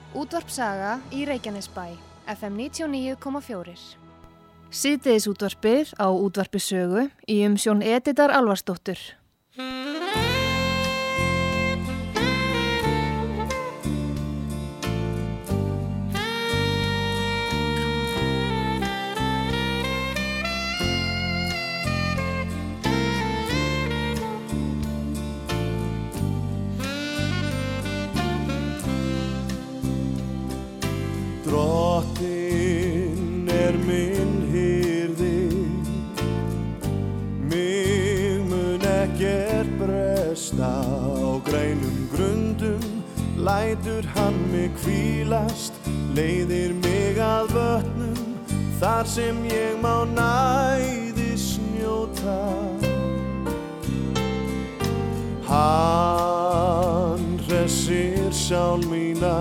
Útvarp Saga í Reykjanesbæ, FM 99,4. Síðdegisútvarpið á Útvarpi Sögu í umsjón Editar Alvarsdóttur. Drottinn minn hirði, mig mun ekkert bresta, á grænum grundum lætur hann mig hvílast, leiðir mig að vötnum, þar sem ég má næðis njóta. Hann hressir sál mína,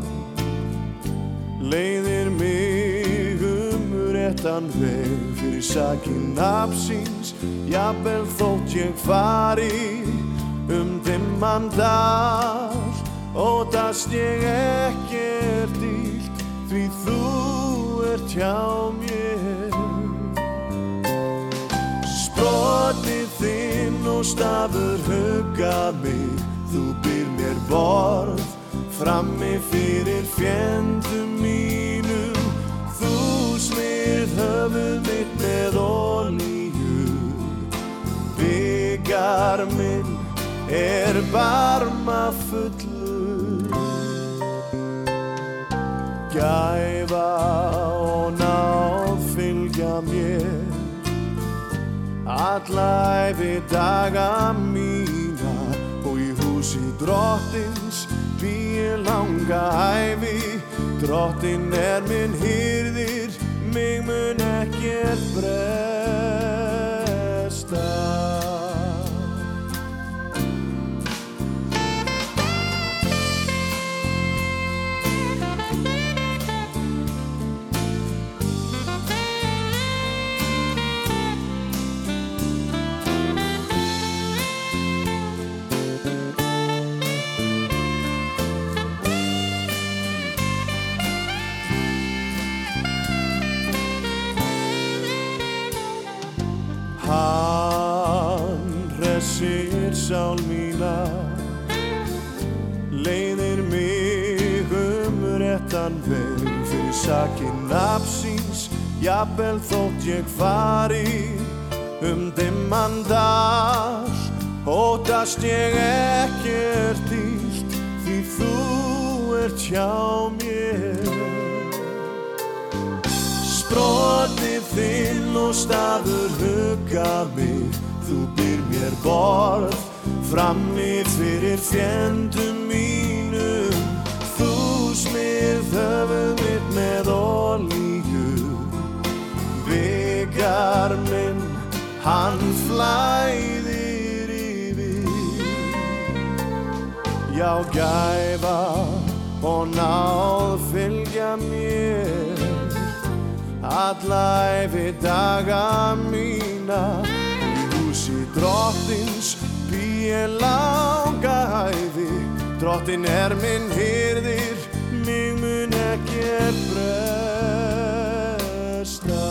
leiðir mig réttan veg fyrir sakir nafnsins, jafnvel þótt ég fari dimman dal, óttast ég ekkert illt, því þú ert hjá mér. Sprottið þinn og stafur hugga mig, þú býr mér borð frammi fyrir fjendum mínum, þú smyrð höfuð mitt með olíu, byggar minn barmafullur. Gæfa og náð fylgja mér, alla ævi daga mína, og í húsi Drottins bý ég langa ævi. Drottinn minn hirðir, mig mun ekkert bresta. Hann hressir sál mína, leiðir mig réttan veg fyrir sakir nafnsins, jafnvel þótt ég fari dimman dal, óttast ég ekkert illt, því þú ert hjá mér. Sprottið þinn og stafur hugga mig, þú býr mér borð frammi fyrir fjendum mínum, þú smyrð höfuð mitt með olíu, byggar minn, hann flæðir yfir. Já, gæfa og náð fylgja mér, alla ævi daga mína, í húsi Drottins bý ég langa ævi. Drottinn minn hirðir, mig mun ekkert bresta.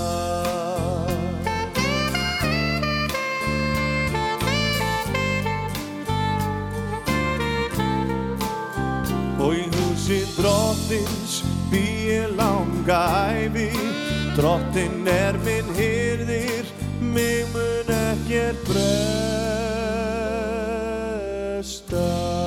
Og í húsi Drottins bý ég langa ævi. Drottinn minn hirðir, mig mun ekkert bresta.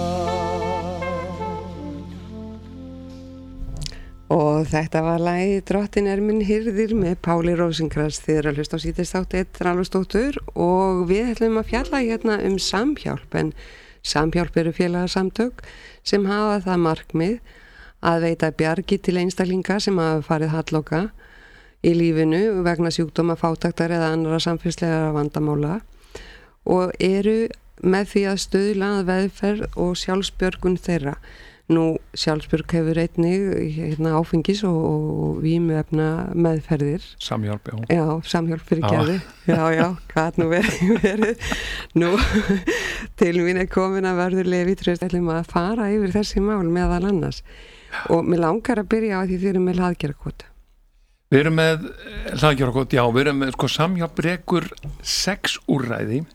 Og þetta var lagið Drottinn minn hirðir með Páli Rósinkrans. Þið eru að hlusta á síðdegisþátt Editar Alvarsdóttur og við ætlum að fjalla hérna samhjálp, en samhjálp eru félagasamtök sem hafa það markmið að veita bjargi til einstaklinga sem hafa farið halloka í lífinu vegna sjúkdóma, fátæktar eða annara samfélagslegra vandamála, og eru með því að stuðla að velferð og sjálfsbjörgun þeirra. Nú sjálfsbjörg hefur einnig áfengis og vímuefna meðferðir. Samhjálp, Já, samhjálp fyrir geði. Já, hvað nú verið. Nú, til mín komin að verður Levi Tröst ætlum að fara yfir þessi mál meðal annars. Og mér langar að byrja á því þið erum með hlaðgerðarkot. Við erum með hlaðgerðarkot, já, við erum með samhjálp rekur 6 úrræði.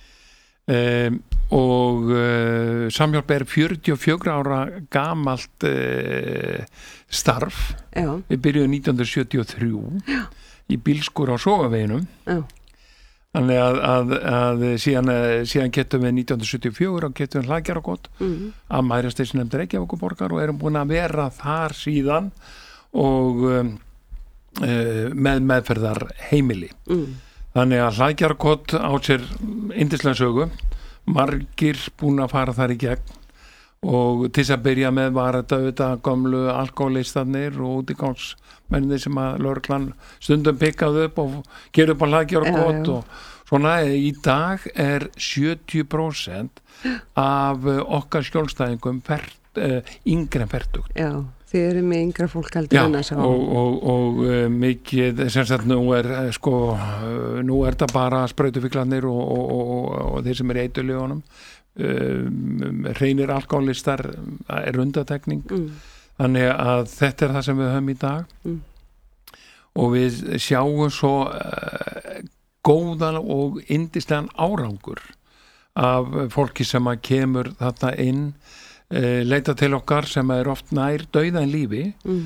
Og samhjálp 44 ára gamalt starf. Já. Við byrjuðum 1973 í bílskur á Sogaveginum. Þannig að síðan getum við 1974 og getum við hlaðgerðarkot að Mæðrasteinsnefnd Reykjavíkurborgar og erum búin að vera þar síðan og með meðferðar heimili. Þannig að hlaðgerðarkot á sér yndislega sögu, margir búin að fara þar í gegn og til þess að byrja með var þetta auðvitað gömlu alkohólistarnir og útigangsmennir sem að lögreglan stundum pikkaði upp og gerði upp á hlaðgerðarkot og svona. Í dag er 70% af okkar skjólstæðingum yngri en fertugt. Já. Þið eru með yngra fólk heldur en þess að og mikið sem sagt nú er þetta bara sprautufíklarnir og þeir sem eru í eiturlyfjunum, hreinir alkohólistar er undantekning. Þannig að þetta er það sem við höfum í dag og við sjáum svo góðan og yndislegan árangur af fólki sem að kemur þarna inn, leita til okkar sem er oft nær dauðan lífi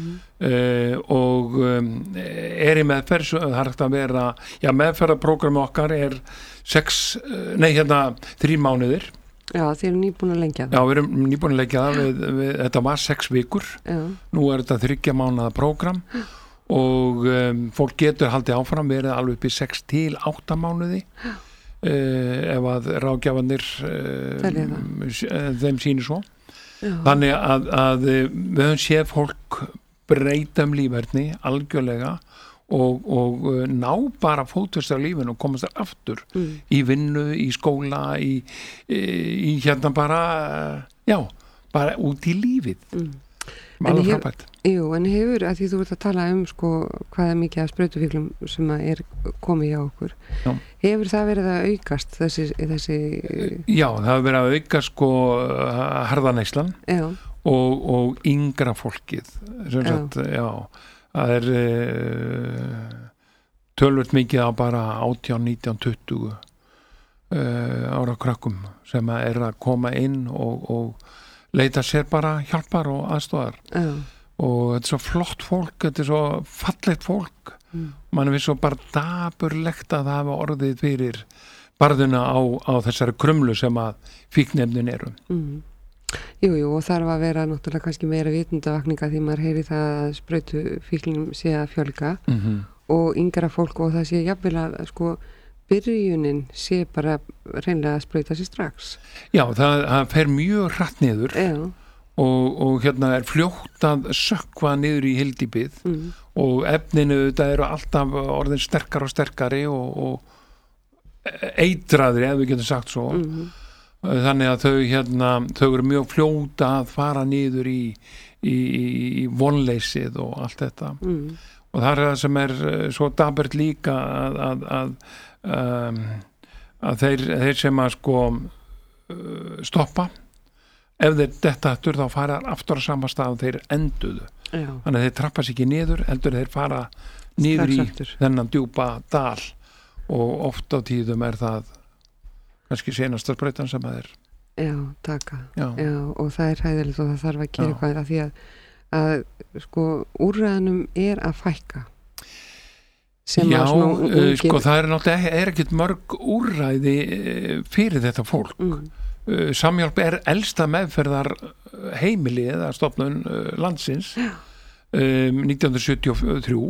og er í meðferð. Það er hægt að vera, meðferðarprógrami okkar er 3 mánuðir. Já, þið eru nýbúin að lengja það. Já, við erum nýbúin að lengja það. Þetta var 6 vikur. Já. Nú er þetta 3 mánaða prógram og fólk getur haldið áfram verið alveg upp í 6 til 8 mánuði. Ef að ráðgjafarnir þeim sýnir svo. Já. Þannig að við höfum séð fólk breyta líferni algjörlega og ná bara fótfestu á lífinu og komast þar aftur í vinnu, í skóla, í hérna bara út í lífið. Alveg frábært. Jú, en hefur, að því þú ert að tala hvað er mikið af sprautufíklum sem er komið hjá okkur. Já. Hefur það verið að aukast þessi Já, það hefur verið að aukast harðaneyslan og yngra fólkið sem sagt, það er tölvöld mikið á bara 18, 19, 20 ára krökkum sem er að koma inn og leita sér bara hjálpar og aðstofar og þetta er svo flott fólk, þetta er svo fallegt fólk mann er svo bara daburlegt að það hafa orðið fyrir barðuna á þessari krumlu sem að fíknefnin eru. Jú, og þarf að vera náttúrulega kannski meira vitundavakninga því maður heyri það að sprautufíklum sé að fjölga og yngra fólk og það sé jafnvel að byrjunin sé bara reynlega að sprauta sér strax. Já, það fer mjög hratt niður og hérna er fljótt að sökkva niður í hyldýpið og efninu þetta eru alltaf orðin sterkar og sterkari og eitraðri ef við getum sagt svo. Þannig að þau eru mjög fljóta að fara niður í vonleysið og allt þetta og það er það sem er svo daburt líka að þeir sem að stoppa ef þeir detta aftur þá fara aftur á sama stað og þeir enduðu. Þannig að þeir trappa sig ekki niður heldur þeir fara niður í þennan djúpa dal og oft á tíðum er það kannski senasta sprautan sem það er. Já, taka. Já, og það er hræðilegt og það þarf að gera eitthvað af því að úrræðunum er að fækka. Já, það er náttúrulega ekkert mörg úrræði fyrir þetta fólk. Samhjálp er elsta meðferðar heimili eða stofnun landsins 1973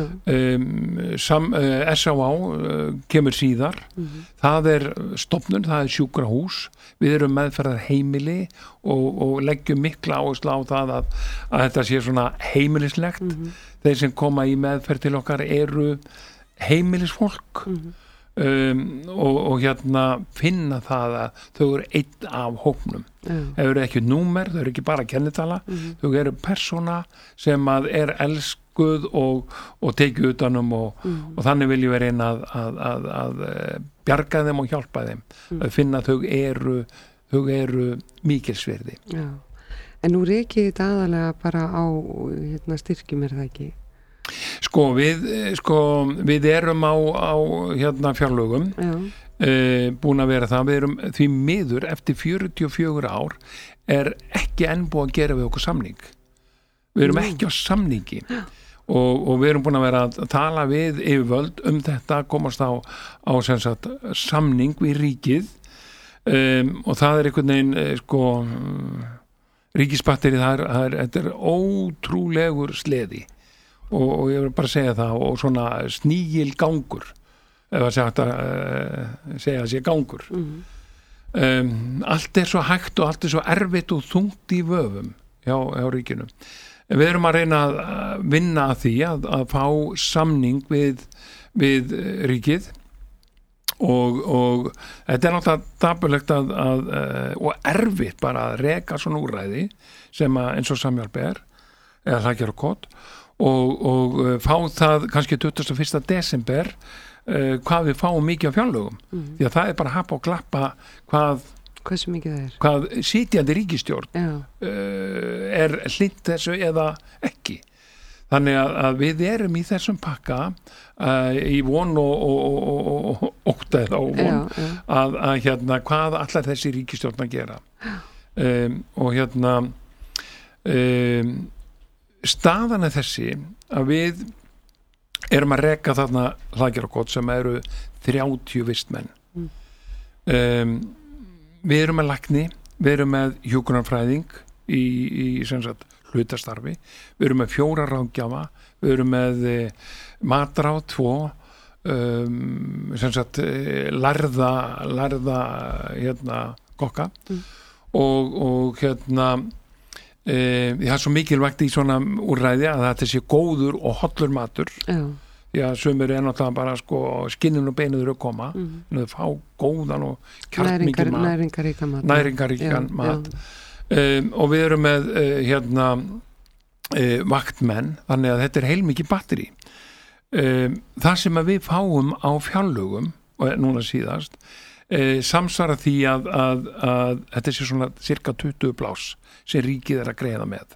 S.A.A. kemur síðar það er stofnun, það er sjúkrahús við erum meðferðar heimili og leggjum mikla áherslu á það að þetta sé svona heimilislegt þeir sem koma í meðferð til okkar eru heimilisfólk og hérna finna það að þau eru einn af hópnum. Þau eru ekki númer, þau eru ekki bara kennitala, þau eru persóna sem að elskuð og tekið utanum og þannig viljum við reyna að bjarga þeim og hjálpa þeim, að finna að þau eru mikilsvirði. Já. En nú reykið þetta aðalega bara á styrkjum, það ekki? Við erum á fjárlögum, búin að vera það. Við erum því miður eftir 44 ár er ekki enn búið að gera við okkur samning. Við erum ekki á samningi og við erum búin að vera að tala við yfirvöld þetta, komast á sem sagt, samning við ríkið, og það er einhvern veginn ríkisbatterið, þetta er ótrúlegur sleði og ég vil bara segja það, og svona snígil gangur, ef að segja að sé gangur. Allt er svo hægt og allt er svo erfitt og þungt í vöfum hjá ríkinu. En við erum að reyna að vinna að því að fá samning við ríkið og þetta er náttúrulega dapurlegt og erfitt bara að reka svona úrræði sem eins og Samhjálp eða Hlaðgerðar og Kot og fá það kannski 21. desember hvað við fáum mikið á fjárlögum, því að það er bara hapa og glappa hversu mikið það er, hvað sitjandi ríkisstjórn er hlynnt þessu eða ekki. Þannig að við erum í þessum pakka í von og óttað á von að hvað allar þessi ríkisstjórn að gera. Og staðan er þessi að við erum að reka þarna Hlaðgerðar og Kot sem eru 30 vistmenn. Við erum með lækni, við erum með hjúkrunarfræðing í sem sagt hlutastarfi, við erum með 4 ráðgjafa, við erum með matráð 2, sem sagt lærða kokka og það er svo mikilvægt í svona úrræði að þetta sé góður og hollur matur. Því að sumir er náttúrulega bara skinnun og beinuður að koma, en þau fá góðan og kjartmikið mat, næringaríkan mat. Og við erum með vaktmenn, þannig að þetta er heilmikið batteri. Það sem að við fáum á fjárlögum og núna síðast samsvara því að þetta sé svona cirka 20 blás sem ríkið er að greiða með.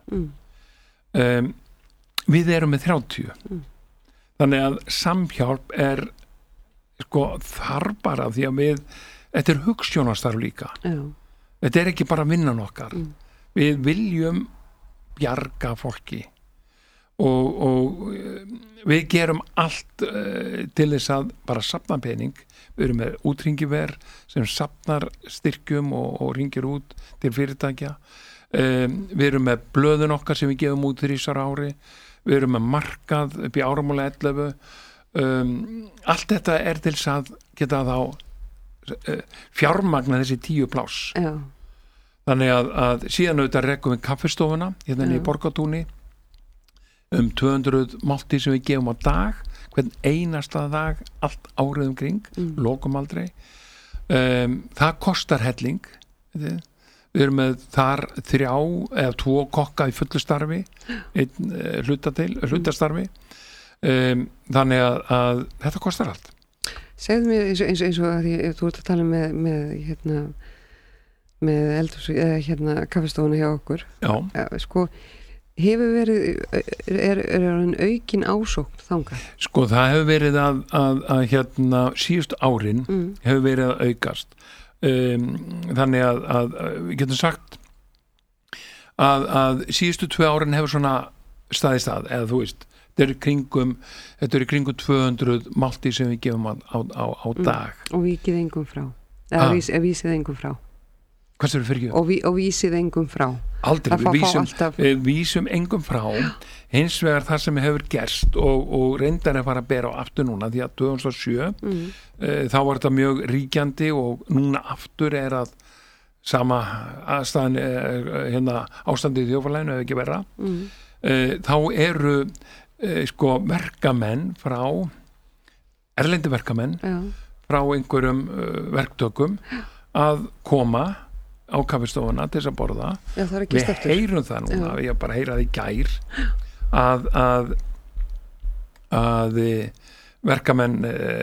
Við erum með 30. Þannig að Samhjálp er þar bara því að þetta er hugsjónastarf líka. Þetta er ekki bara vinnan okkar. Við viljum bjarga fólki og við gerum allt til þess að bara safna pening. Við erum með útringiver sem safnar styrkjum og ringir út til fyrirtækja. Við erum með blöðun okkar sem við gefum út 3 ári. Við erum með markað upp í áramóla 11. Allt þetta er til þess að geta þá fjármagna þessi 10 pláss. Þannig að síðan auðvitað rekum við kaffistofuna hérna í Borgartúni 200 máltíð sem við gefum á dag, hvern einasta dag allt árið kring, lokum aldrei. Það kostar helling. Við erum með þar 3 eða 2 kokka í fullu starfi, einn hlutastarfi. Þannig að þetta kostar allt. Segðu mér eins og að þú ert að tala með eldhús kaffistofuna hjá okkur. Hefur verið er aukin ásókn þangað? Það hefur verið að síðustu árin hefur verið að aukast. Þannig að við getum sagt að síðustu 2 árin hefur svona staðið eða þú veist, þetta er í kringum 200 máltíð sem við gefum á dag. Og vikið engum frá eða vísið engum frá. Hvað sér við fyrir ekki? Og vísið engum frá. Aldrei, við vísum engum frá. Hins vegar það sem hefur gerst og reyndar að fara að bera á aftur núna, því að 2007 þá var þetta mjög ríkjandi og núna aftur er að sama aðstæðan ástandið í þjóðfélaginu hefur ekki verra. Þá eru verkamenn frá erlendi verkamenn frá einhverjum verktökum að koma á kaffistofuna til þess að borða. Já, það við heyrum það núna, ég bara heyraði í gær að verkamenn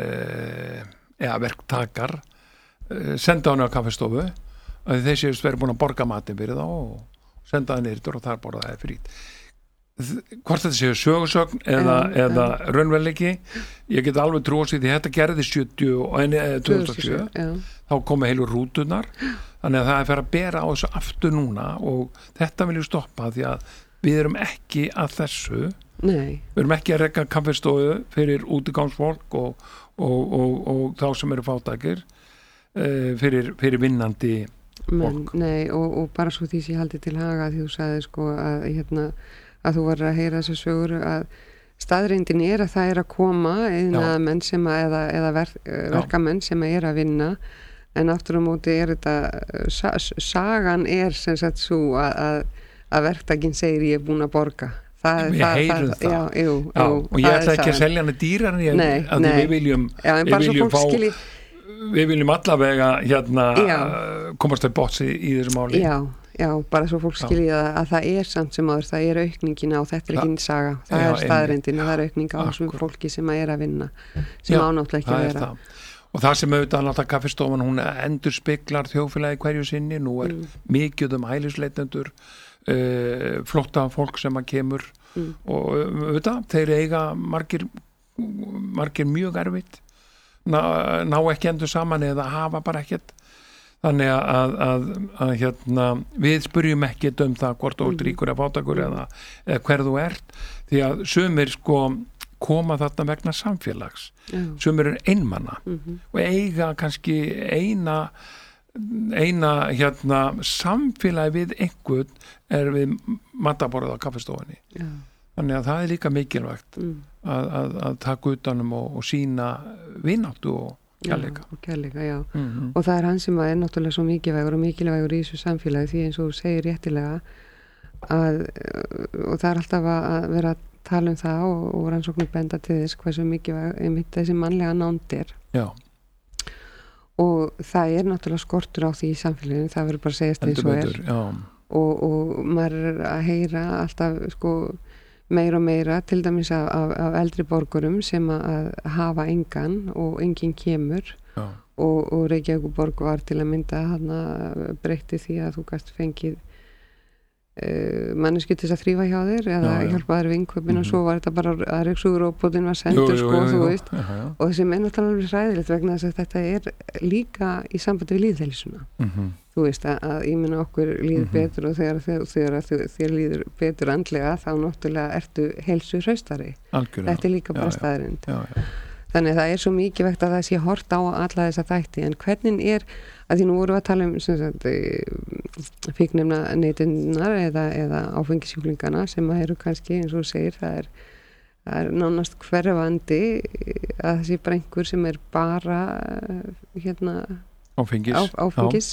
verktakar senda hann á kaffistofu að þeir séu verið búin að borga matinn fyrir þá og senda hann yfir og þar borða það frýtt. Hvort þetta séu sögursögn eða raunveruleiki, ég get alveg trúið því þetta gerði 2007 þá komu heilu rútunar, þannig að það fer að bera á þessu aftur núna og þetta vil ég stoppa því að við erum ekki að þessu. Nei. Við erum ekki að reka kaffistofu fyrir útigangsfólk og þá sem eru fátækir fyrir vinnandi fólk. Nei, og bara svo því sem ég haldi til haga því þú sagði sko að þú var að heyra þessar sögur að staðreyndin að það að koma iðnaðarmenn sem eða verkamenn sem að vinna, en aftur á móti þetta sagan sem sagt svo að verktakinn segir ég búin að borga. Við heyrum það. Og ég ætla ekki að selja hana dýrar en við viljum allavega komast til botns í þessu máli. Já, bara svo fólk skilji að það samt sem áður, það aukningin á, þetta ekki einn saga, það staðreyndin að það aukning á þessum fólki sem að vinna, sem ánáttúrulega ekki að vera. Og það sem auðvitað náttúrulega kaffistofan, hún endurspeglar þjóðfélagi hverju sinni, nú mikið hælisleitendur, flotta fólk sem að kemur og auðvitað, þeir eiga margir mjög erfitt, ná ekki endur saman eða hafa bara ekkert. Þannig að við spyrjum ekki það hvort þú ert ríkur eða fátækur eða hver þú ert, því að sumir sko koma þarna vegna samfélags, sumir einmanna og eiga kannski eina samfélagi við einhvern við mataborðið á kaffistofunni. Þannig að það líka mikilvægt að taka utanum og sína vináttu og kærleika. Og það hann sem er náttúrulega svo mikilvægur í þessu samfélagi, því eins og þú segir réttilega og það alltaf að vera að tala það og rannsóknir benda til þess hversu mikilvæg þessi mannlega nánd og það náttúrulega skortur á því í samfélaginu, það verður bara að segjast eins og og maður að heyra alltaf sko meira og meira, til dæmis af eldri borgurum sem að hafa engan og enginn kemur og Reykjavíkurborg var til að mynda breytti því að þú gast fengið manneski til að þrífa hjá þér eða hjálpa þér við innkaupin og svo var þetta bara að ryksuguróbotinn var sendur þú veist, og þessi náttúrulega hræðilegt vegna þess að þetta líka í sambandi við lýðheilsuna. Þú veist að ég meina okkur líður betur og þegar þér líður betur andlega þá náttúrulega ertu heilsu hraustari. Þetta líka bara staðreynd. Þannig að það svo mikilvægt að það sé hort á alla þessa þætti, en hvernig að því nú vorum við að tala fíkniefnaneytendur eða áfengissjúklingana sem eru kannski eins og segir það nánast hverfandi að það sé bara einhver sem bara áfengis.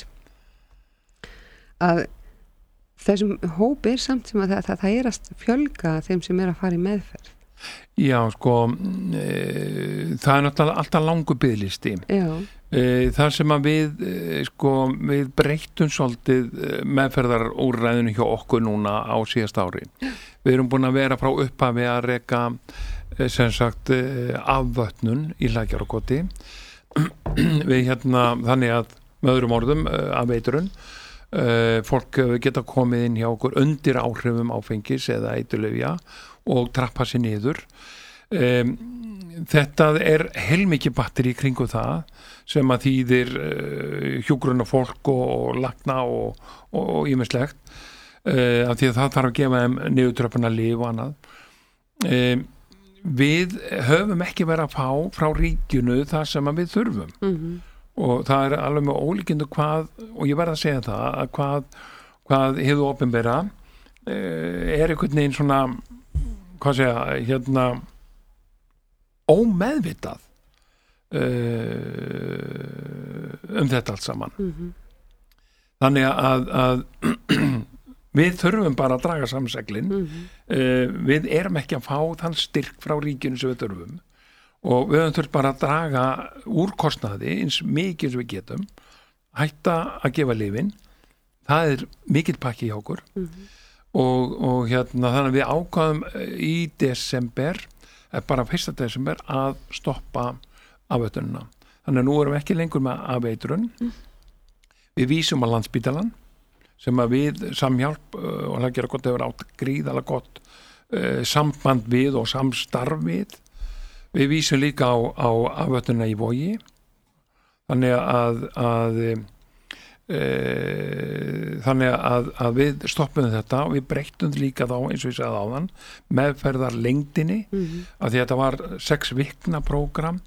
Að þessum hópi samt sem að það að fjölga þeim sem að fara í meðferð. Já, sko það náttúrulega alltaf langur biðlisti. Það sem að við breyttum svolítið meðferðarúrræðinu hjá okkur núna á síðast ári. Við erum búin að vera frá upphafi að reka sem sagt afvötnun í Lækjarkoti. Við þannig að með öðrum orðum af eitrun fólk geta komið inn hjá okkur undir áhrifum áfengis eða eiturlyfja og trappa sér niður. Þetta heilmikið batteri í kringu það sem að þýðir hjúkrunarfólk og lækna og ýmislegt af því að það þarf að gefa þeim niðurtröppunarlyf og annað. Við höfum ekki verið að fá frá ríkinu það sem að við þurfum og það alveg með ólíkindu og ég verð að segja það að hvað hefur opinbera einhvern veginn svona ómeðvitað þetta allt saman. Þannig að við þurfum bara að draga samseglin. Við erum ekki að fá þann styrk frá ríkinu sem við þurfum og við höfum þurft bara að draga úr kostnaði eins mikið sem við getum, hætta að gefa lyfin, það mikill pakki hjá okkur og hérna þannig að við ákvaðum í desember, bara 1. desember að stoppa afeitrunina. Þannig að nú erum við ekki lengur með afeitrun, við vísum að Landspítalann sem að við Samhjálp og það gera gott hefur átt gríðalega gott samband við og samstarf við vísum líka á afvötnuna í Vogi þannig að við stoppum þetta og við breyttum líka þá eins og ég sagði áðan meðferðar lengdinni af því að þetta var 6 vikna prógram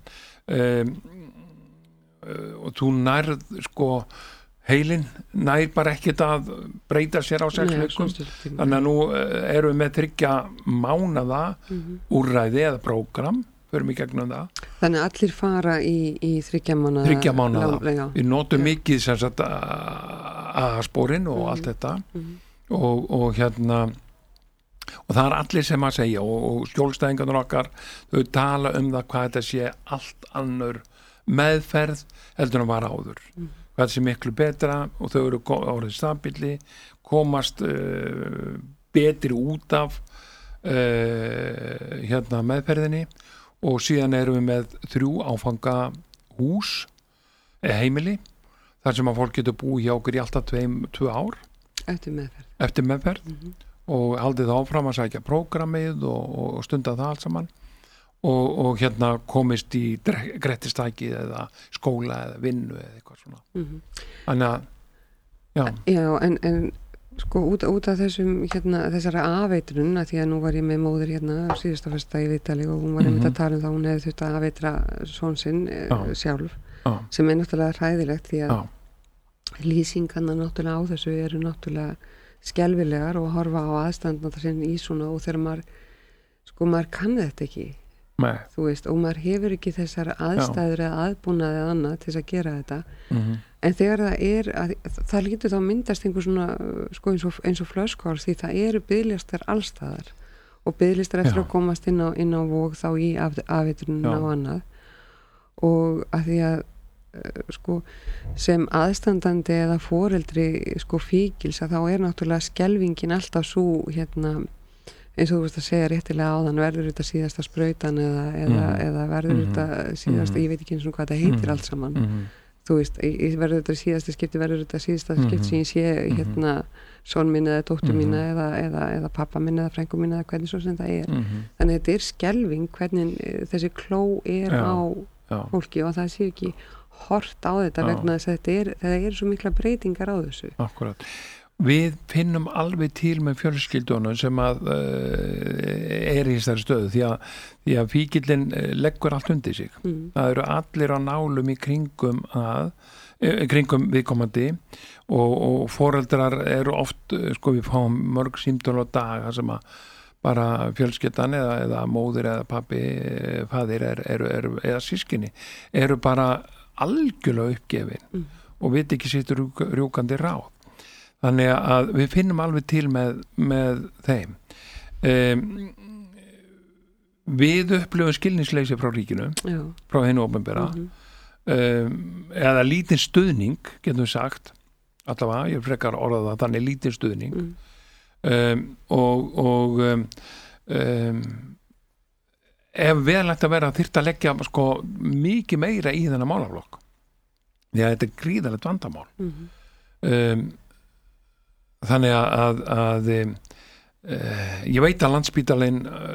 og þú nærð sko heilin nær bara ekkert að breyta sér á 6 vikum þannig að nú erum við með 3 mánaða úrræði eða prógram förum í gegnum það. Þannig að allir fara í 3 mánaða 3 mánaða. Við notum mikið sem sagt A-spórin og allt þetta og hérna og það allir sem að segja og skjólstæðingarnir okkar þau tala það hvað þetta sé allt annur meðferð heldur en var áður hvað sé miklu betra og þau eru orðið stabili komast betri út af hérna meðferðinni og síðan erum við með 3 áfanga hús heimili þar sem að fólk getur búið hjá okkur í alltaf 2 ár eftir meðferð og haldið áfram að sækja prógramið og stunda það allt saman og hérna komist í grettistæki eða skóla eða vinnu eða eitthvað svona þannig að já en sko út af þessum hérna, þessari afeitrun að því að nú var ég með móðir hérna síðasta föstudag í Viðtali og hún var einmitt að tala það hún hefði þurft að afeitra son sinn sjálf sem náttúrulega hræðilegt því að lýsingarna náttúrulega á þessu eru náttúrulega skelfilegar og horfa á aðstandandar sinn í svona og þegar maður kann þetta ekki þú veist, og maður hefur ekki þessar aðstæður eða aðbúnað eða annað til þess að gera þetta en þegar það lítur þá myndast einhver svona sko, eins og flöskál því það eru biðlistar allstaðar og biðlistar eftir að komast inn á Vog þá í afeitrunina og annað og að því að sko, sem aðstandandi eða foreldri sko, fíkils að þá náttúrulega skelvingin alltaf svo hérna eins og þú veist að segja réttilega áðan verður þetta síðasta sprautan eða verður þetta síðasta, ég veit ekki eins og hvað þetta heitir allt saman þú veist, verður þetta síðasta skipti verður þetta síðasta skipti sem ég sé hérna son minn eða dóttur mín eða pappa minn eða frængu mín eða hvernig svo sem það þannig að þetta skelving hvernig þessi kló á fólki og það sé ekki hort á þetta vegna þess að það svo mikla breytingar á þessu. Akkurat. Við finnum alveg til með fjölskyldunum sem að í þessari stöðu því að fíkillinn leggur allt undir sig. Það eru allir á nálum í kringum viðkomandi og foreldrar eru oft, sko við fáum mörg símtöl á dag sem að bara fjölskyldan eða móðir eða pabbi, faðir eða sískinni eru bara algjörlega uppgefin og veit ekki sitt rjúkandi ráð. Þannig að við finnum alveg til með þeim. Við upplifum skilningsleysi frá ríkinu, frá hinu opinbera, eða lítinn stuðning, getum við sagt, allavega, ég frekar orða það, þannig lítinn stuðning, og ef veðlegt að vera þyrft að leggja sko, mikið meira í þennan málaflokk, því að þetta er gríðalegt vandamál. Þannig að ég veit að Landspítalinn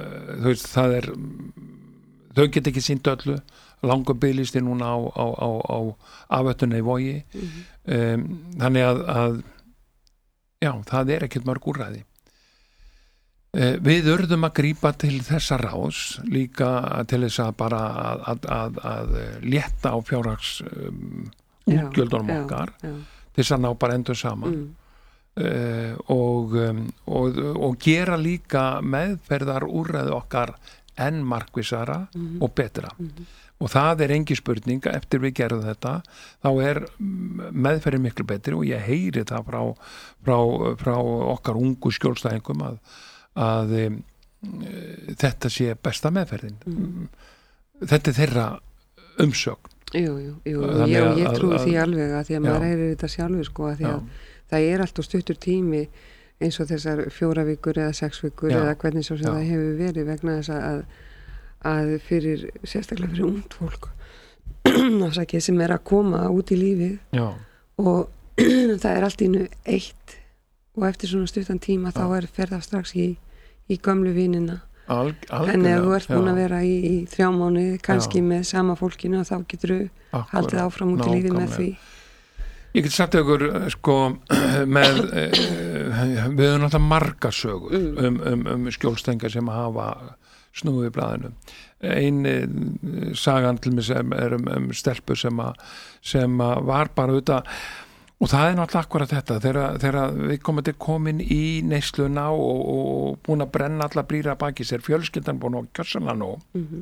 þau get ekki sýnt öllu langur biðlisti núna á afvöttunni í Vogi þannig að já, það ekkert mörg úrræði við urðum að grípa til þessa ráðs líka til þess að bara að létta á fjárhags útgjöldunum okkar til þess að ná bara endur saman og gera líka meðferðar úrræði okkar enn markvissara og betra og það engin spurning eftir við gerum þetta þá meðferðin miklu betri og ég heyri það frá okkar ungu skjólstæðingum að þetta sé besta meðferðin þetta er þeirra umsögn. Jú, ég trúi því alveg að því að maður heyrir þetta sjálfur sko að því að það er alltaf stuttur tími eins og þessar 4 vikur eða 6 vikur eða hvernig svo sem það hefur verið vegna þess að fyrir, sérstaklega fyrir ungt fólk sem er að koma út í lífið og það er allt í einu eitt og eftir svona stuttan tíma þá fer það strax í gömlu vinina en ef þú ert búin að vera í 3 mánuði kannski með sama fólkinu og þá getur þú haldið áfram út í lífið með því. Ég get sagt ykkur sko með við höfum náttúrulega margar sögur skjólstengar sem hafa snúið í blaðinu. Ein sagan til mig sem er stelpu sem var bara auðvitað og það er náttúrulega akkurat þetta þegar við komum til komin í neysluna og búin að brenna alla brýra baki sér fjölskyldan búin að kjössanlega nóg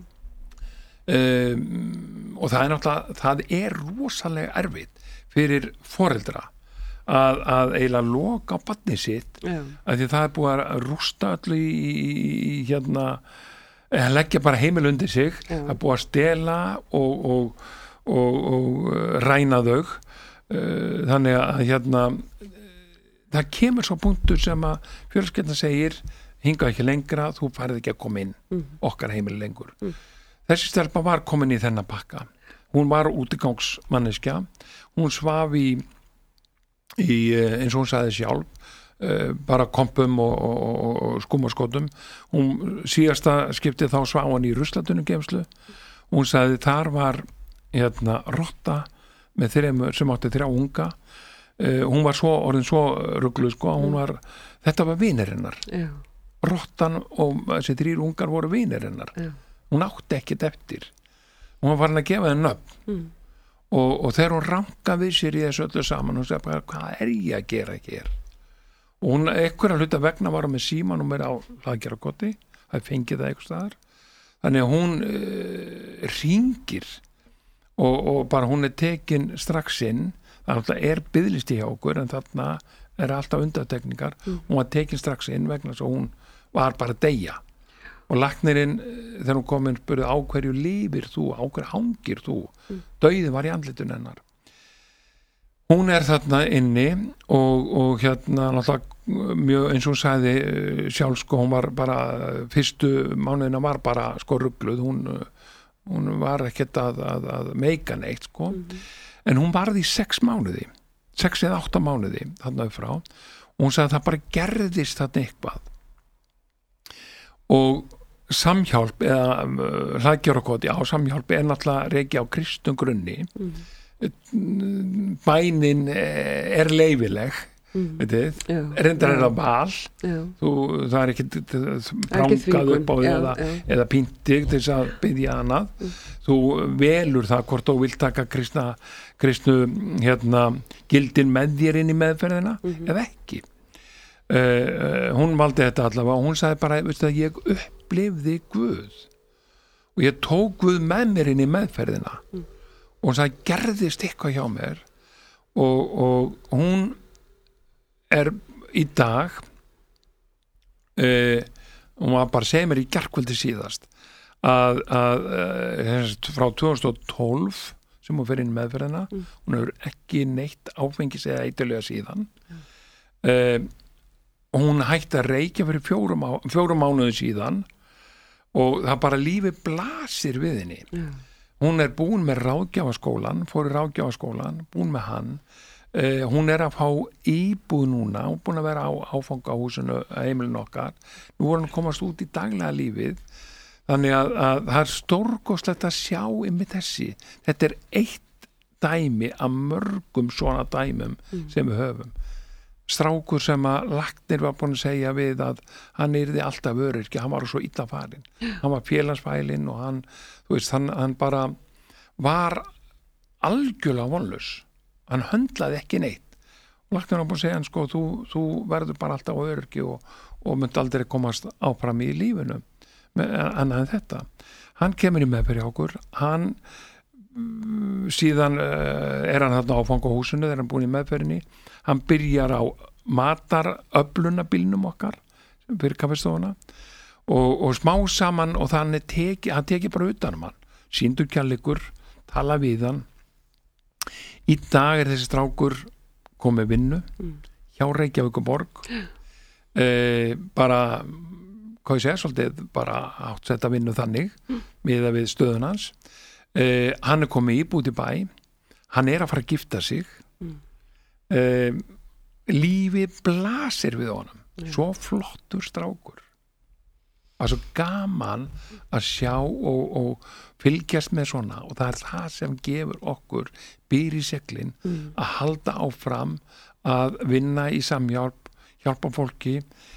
og það er náttúrulega það er rosalega erfitt fyrir foreldra að eiginlega loka á barnið sitt af því það er búið að rústa öllu í hérna leggja bara heimil undir sig það er búið að stela og ræna þau þannig að hérna það kemur svo punktur sem að fjölskyldan segir hingað ekki lengra, þú farið ekki að koma inn okkar heimili lengur þessi stelpa var komin í þennan pakka hún var útigangsmanneskja hún svaf í eins og hún sagði sjálf bara kompum og skúmaskotum hún síðasta skipti þá svaf hann í ruslatunum geimslu hún sagði þar var hérna rotta með sem átti 3 unga hún var orðin svo rugluð sko þetta var vinir hennar rottan og þessi 3 ungar voru vinir hennar hún átti ekkert eftir hún var farin að gefa þeim nöfn og þegar hún rankaði við sér í þessu öllu saman hún sagði bara hvað er ég að gera hér og hún einhverja hluta vegna var með símanúmer á Hlaðgerðarkoti það fengið það einhvers staðar þannig að hún hringir og bara hún er tekin strax inn það er biðlisti hjá okkur en þarna er alltaf undantekningar hún var tekin strax inn vegna svo hún var bara að deyja og læknirinn þegar hún kom inn spurði á hverju lifir þú, á hverju hangir þú dauði var í andlitun hennar hún er þarna inni og hérna náttúrulega mjög eins og hún sagði sjálf sko hún var bara fyrstu mánuðina var bara sko rugluð hún var ekkert að meika neitt sko en hún varði í 6 mánuði 6 eða 8 mánuði þarna upp frá og hún sagði að það bara gerðist þarna eitthvað og Samhjálp eða Hlaðgerðarkoti á Samhjálp er náttúrulega rekið á kristnum grunni bænin er leyfileg reyndar er það val það er ekki prangað upp á eða pyntig til þess að byggja annað þú velur það hvort þú vilt taka kristnu hérna, gildin með þér inn í meðferðina eða ekki hún valdi þetta allavega og hún sagði bara veistu, að ég upplifði Guð og ég tók Guð með mér inn í meðferðina og hún sagði gerðist eitthvað hjá mér og hún er í dag hún var bara segið mér í gærkvöldi síðast að frá 2012 sem hún fer inn meðferðina hún hefur ekki neitt áfengis eða eiturlega síðan hún hætti að reykja fyrir 4 mánuði síðan og það bara lífi blasir við henni hún er búin með ráðgjafaskólan fór í ráðgjafaskólan, búin með hann hún er að fá íbúð núna hún er búin að vera á áfangahúsinu að heimilinu okkar nú voru hann komast út í daglega lífið þannig að það er stórkostlegt að sjá yfir þessi þetta er eitt dæmi af mörgum svona dæmum sem við höfum strákur sem að læknir var búin að segja við að hann yrði alltaf öryrki hann var svo illa farinn hann var félagsfælinn og hann, þú veist, hann bara var algjörlega vonlaus hann höndlaði ekki neitt og læknir var búin að segja hann sko þú verður bara alltaf öryrki og myndi aldrei komast áfram í lífinu annað en þetta hann kemur í meðferð hjá okkur hann síðan er hann þarna áfangahúsinu þegar hann búin í meðferðinni hann byrjar á mataröflunabílnum okkar fyrir kaffestofuna og smá saman og hann teki bara utanum hann sýndur kærleikur, tala við hann. Í dag þessi strákur komið vinnu hjá Reykjavíkurborg, bara hvað ég segja, svolítið bara átt setta vinnu þannig miðað við stöðun hans. Hann komið íbúð í bæ, hann að fara að gifta sig, lífið blasir við honum, svo flottur strákur. Það er svo gaman að sjá og fylgjast með svona, og það er það sem gefur okkur byr í seglin að halda áfram að vinna í samhjálp, hjálpa fólki,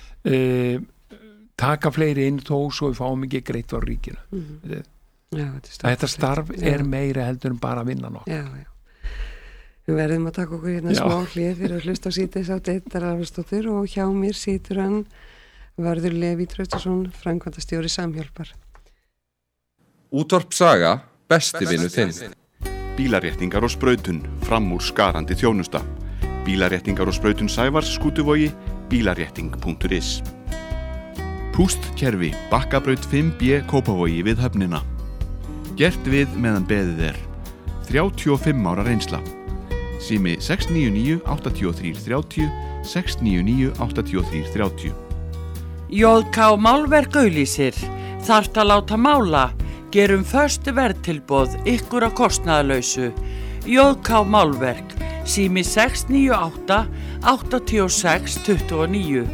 taka fleiri inn þó svo við fáum ekki greitt á ríkinu. Þetta starf er meira heldur en bara að vinna nokkuð. Við verðum að taka okkur hérna smá hlið fyrir að hlusta á síðdegisátt Eydar Alvarsdóttur, og hjá mér situr hann Vörður Leví Traustason, framkvæmdastjóri Samhjálpar. Útvarp Saga, besti vinur þinn. Bílaréttingar og sprautun, fram úr skarandi þjónusta. Bílaréttingar og sprautun Sævars, Skútuvogi, bílarétting.is. Pústkerfi, Bakkabraut 5B, Kópavogi við höfnina. Gert við meðan beðið er. 35 ára reynsla. Sími 699-8330, 699-8330. JK Málverk auglýsir. Þarft að láta mála. Gerum föstu verðtilboð ykkur á kostnaðarlausu. JK Málverk. Sími 698-8629,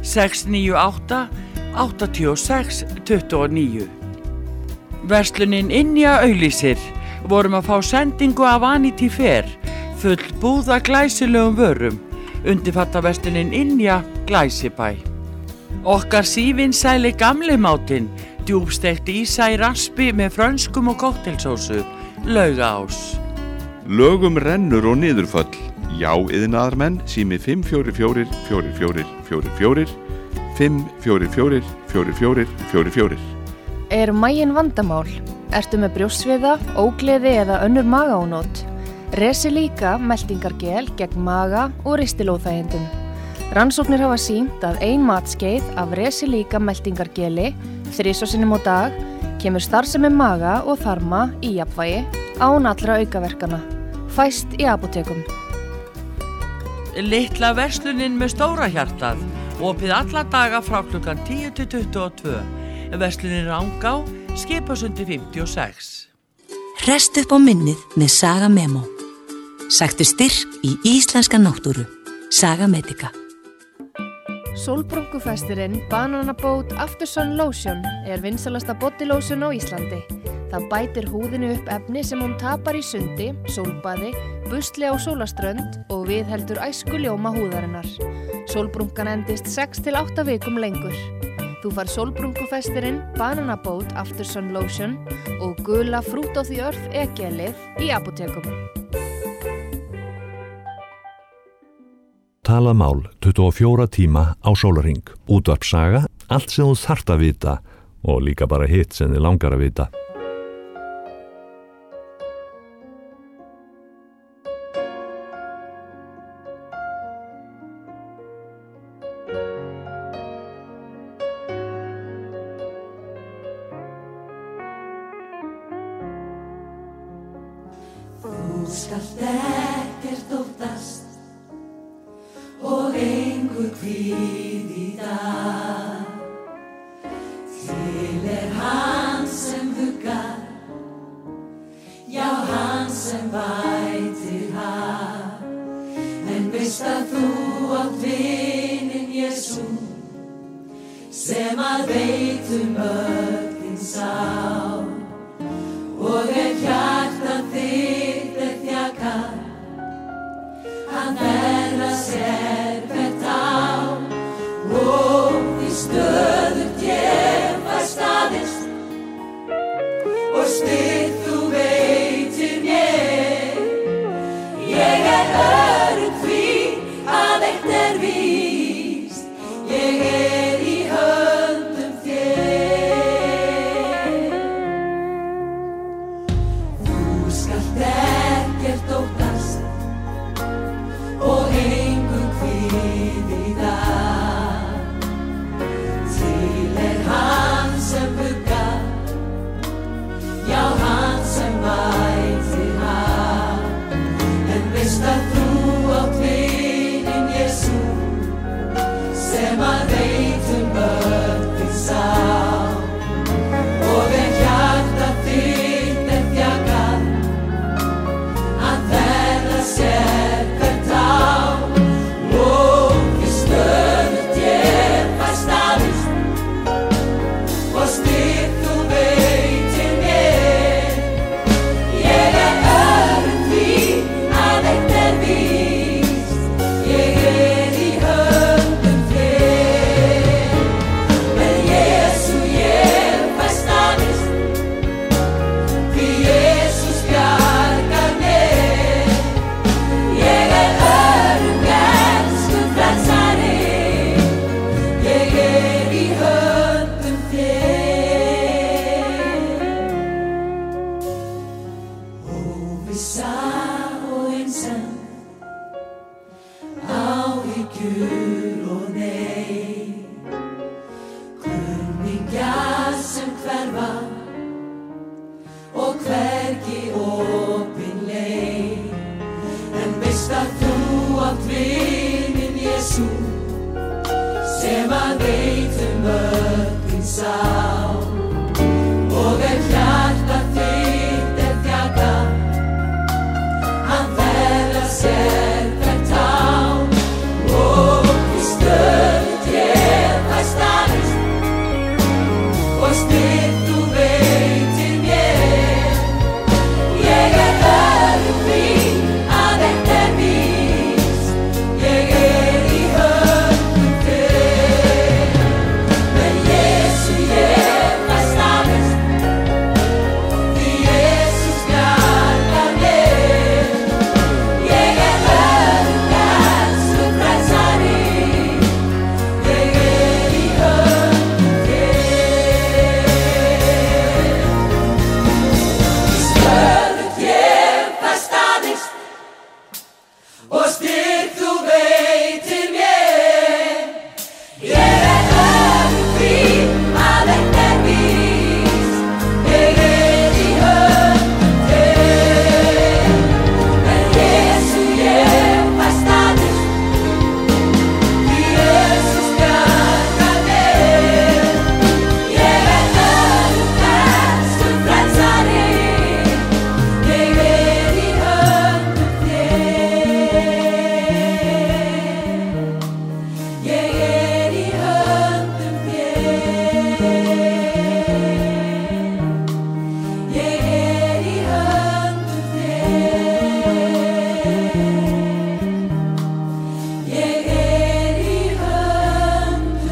698-8629. Verslunin Inja auglýsir. Vorum að fá sendingu af Vanity Fair, full búða glæsilegum vörum, undirfattaverslunin Inja, Glæsibæ. Okkar sívinsæli gamli mátinn, djúpsteikt ísa í raspi með frönskum og koktelsósu, Laugaás. Lögum rennur og niðurföll. Já, iðnaðarmenn, sími 544-4444, 544-4444. Er maginn vandamál? Ertu með brjóstsviða, ógleði eða önnur magaónót? Resilíka meltingargel gegn maga og ristilóþægindum. Rannsóknir hafa sýnt að ein matskeið af Resilíka meltingargeli 3 sinnum á dag kemur starfsemi maga og þarma í jafnvægi án allra aukaverkana. Fæst í apótekum. Litla verslunin með stóra hjartað, opið alla daga frá klukkan 10 til 22. Verslunin Rangá, Skipasundi 56. Hrest upp á minnið með Saga Memo. Sæktu styrk í íslenska náttúru. Saga Medica. Sólbrunkufestirinn Banana Boat After Sun Lotion er vinsalasta body lotion á Íslandi. Það bætir húðinu upp efni sem hún tapar í sundi, sólbaði, busli á sólaströnd og viðheldur æskuljóma húðarinnar. Sólbrunkan endist 6 til 8 vikum lengur. Þú fær sólbrunkufestirinn Banana Boat After Sun Lotion og gula Fruit of the Earth e-gelið í apótekum. Tala mál 24 tíma á sólarhring. Útvarp Saga, allt sem þú þarft að vita og líka bara hitt sem þið langar að vita. Þú skalt ekkert óttast og engu kvíð í dag. Til hann sem huggar, já hann sem bætir hag. En veist að þú átt vininn Jesú, sem að veit öll þín sál. Og hjartað þitt þjakað, hann sér hvert á. Og því stöðugt ég fær staðist og styrk þú veitir mér. Ég örugg því að eitt víst, ég í höndum þér. Þú skalt ekkert óttast og engu kvíð í dag. Til að veitum öll þín sál og hjarta þitt þjakað að verða sér hvert á og því stöðugt ég fæ staðist og styrk þú veitir mér. Ég örugg því að eitt víst, ég í höndum þér. Með Jesú ég fæ staðist, því Jesús bjargar mér. Ég örugg elsku frelsari, ég í höndum þér. Óvissa og einsemd, áhyggjur og nei, kunningjar sem hverfa og hvergi opin leið. En veist að þú átt vininn Jesú sem að veitum öll þín sál og hjarta þitt þjakað að verða sér hvert á og því stöðugt ég fæ staðist og styrk þú veitir mér. Ég örugg því að eitt víst, ég í höndum þér. Með Jesú ég fæ staðist, því Jesús bjargar mér. Ég örugg elsku frelsari, ég í höndum þér. Stöðugt ég fæ staðist og styrk þú veitir mér. Ég örugg því að eitt víst, ég í höndum þér. Með Jesú ég fæ staðist, því Jesús bjargar mér. Ég örugg elsku frelsari, ég í höndum þér. Ég í höndum þér. Ég í höndum þér. Ég í höndum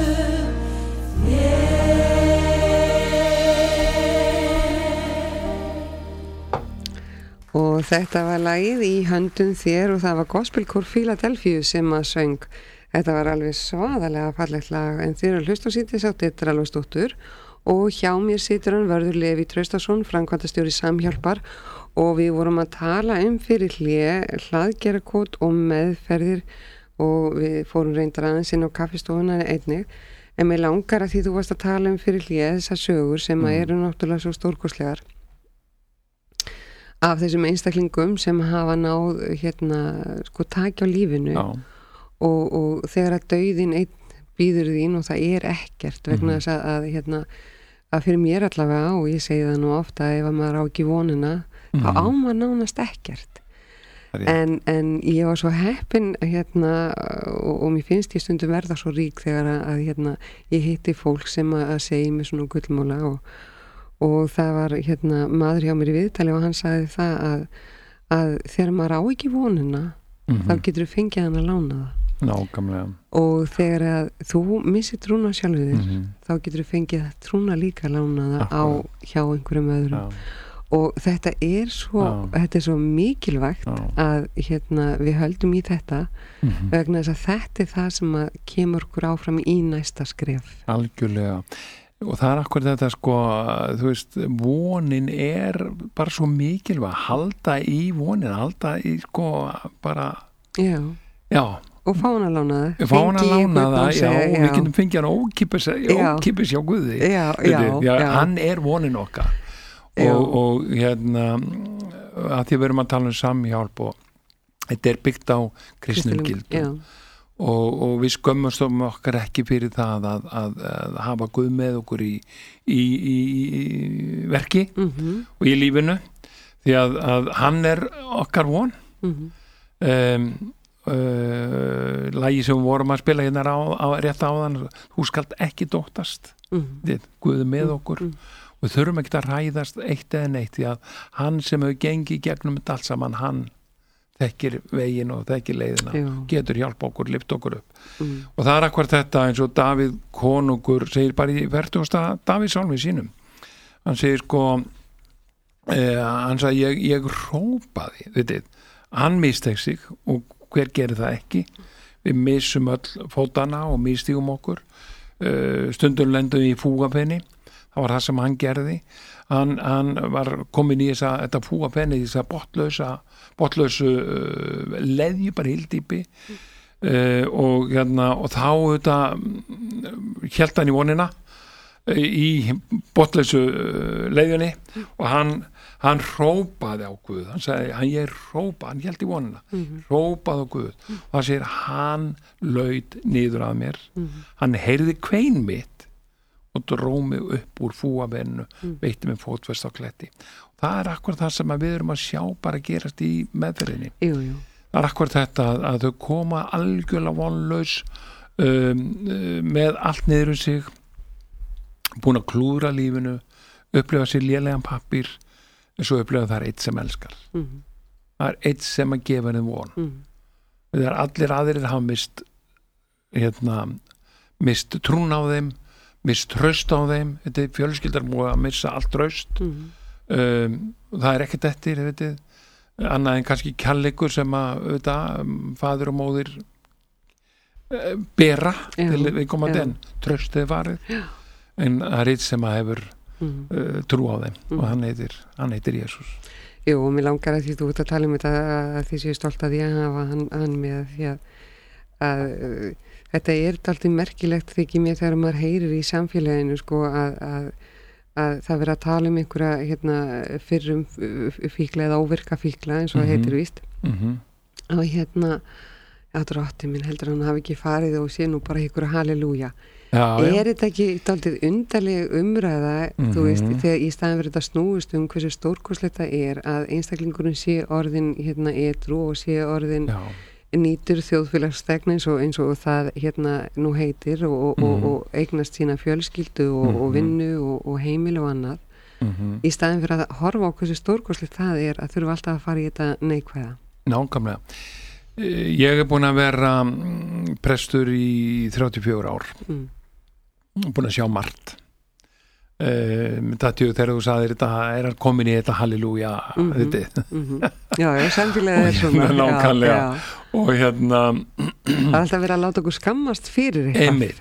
þér. Og þetta var lagið Í höndum þér og það var gospelkór Philadelphíu sem að söng. Þetta var alveg svaðalega fallegt lag en þið eru að hlusta á Síðdegisátt Eddralósdóttur og hjá mér situr hann Vörður Leví Traustason, framkvæmdastjóri Samhjálpar og við vorum að tala fyrir hlaðgerakot og meðferðir og við fórum reyndar aðeins inn á kaffistofuna einnig en mér langar að því þú varst að tala fyrir þessar sögur sem eru náttúrulega svo stórkostlegar af þessum einstaklingum sem hafa náð sko taki á lífinu og þegar að dauðin einn býður þín og það er ekkert vegna þess að fyrir mér allavega og ég segi það nú ofta ef að maður á ekki vonina þá á maður nánast ekkert en ég var svo heppin og mér finnst ég stundum verða svo rík þegar að ég hitti fólk sem að segja mér svona gullmóla og það var maður hjá mér í viðtali og hann sagði það að þegar maður á ekki vonina þá getur þú fengið hann að lána það. Nákvæmlega. Og þegar að þú missir trúna sjálfur þér þá getur þú fengið trúna líka að lána það hjá einhverjum öðrum og þetta er svo mikilvægt að við höldum í þetta vegna þess að þetta er það sem að kemur okkur áfram í næsta skref. Algjörlega. Og það er akkur þetta sko, þú veist, vonin er bara svo mikilvæg, halda í vonin, halda í sko bara Já. Og fá hann að lána það. Fá hann að lána það, já, og við getum fengið hann ókipis hjá Guði. Já, hann er vonin okkar. Og að því við erum að tala samhjálp og þetta er byggt á kristnum gildum. og við skömmustum okkar ekki fyrir það að hafa Guð með okkur í verki og í lífinu því að hann okkar von lagi sem við vorum að spila hérna rétt áðan, þú skalt ekki dóttast Guð með okkur og við þurfum ekki að ræðast eitt eða neitt því að hann sem hefur gengið gegnum þetta allt saman, hann þekkir veginn og þekkir leiðina getur hjálpa okkur, lyfta okkur upp og það akkurat þetta eins og Davíð konungur segir bara í 40. Davíð sálmi sínum hann segir hann sagði ég hrópaði, vitið hann mistek sig og hver gerir það ekki við missum öll fótana og misstígum okkur stundum lendum í fúgapenni það var það sem hann gerði hann var komin í þetta fúgapenni þessa bottlausu leðju bara hildýpi og þá þetta hélt hann í vonina í bottlausu leðjunni og hann hrópaði á Guð hann sagði, hann hélt í vonina hrópaði á Guð og hann segir, hann laut niður að mér hann heyrði kvein mitt og dró mig upp úr fúabennu veitti mig fótfest á kletti og það akkurat það sem við erum að sjá bara gerast í meðferðinni það akkurat þetta að þau koma algjörlega vonlaus með allt niður sig búin að klúðra lífinu upplifa sér lélegan pappír en svo upplifa það eitt sem elskar það eitt sem að gefa henni von þegar allir aðrir hafa mist trún á þeim mist traust á þeim þetta fjölskyldar múið að missa allt traust það ekkert eftir annað en kannski kærleikur sem að faðir og móðir bera til við komandi en traustið farið en það eitt sem að hefur trú á þeim og hann heitir Jesús Jú, og mér langar að því þú ert að tala þetta að því séu stolt að því að hafa hann með því að þetta dálítið merkilegt þykir mér þegar maður heyrir í samfélaginu að það vera að tala einhverja fyrrum fíkla eða óvirka fíkla eins og heitir víst og drottinn minn heldur hann hafi ekki farið og sé nú bara einhverja halleluja þetta ekki dálítið undarleg umræða þú veist, þegar í staðin verið þetta snúist hversu stórkostlegt það að einstaklingurinn sé orðin edrú og sé orðin nýtur þjóðfélagsþegna eins og það nú heitir og eignast sína fjölskyldu og vinnu og heimili og annað í staðin fyrir að horfa á hversu stórkostlegt það að þurfa alltaf að fara í þetta neikvæða Nákvæmlega ég búin að vera prestur í 34 ár búin að sjá margt þegar þú sagðir þetta hann komin í þetta halleluja Já, samfélagið svona nákvæmlega og það alltaf verið að láta okkur skammast fyrir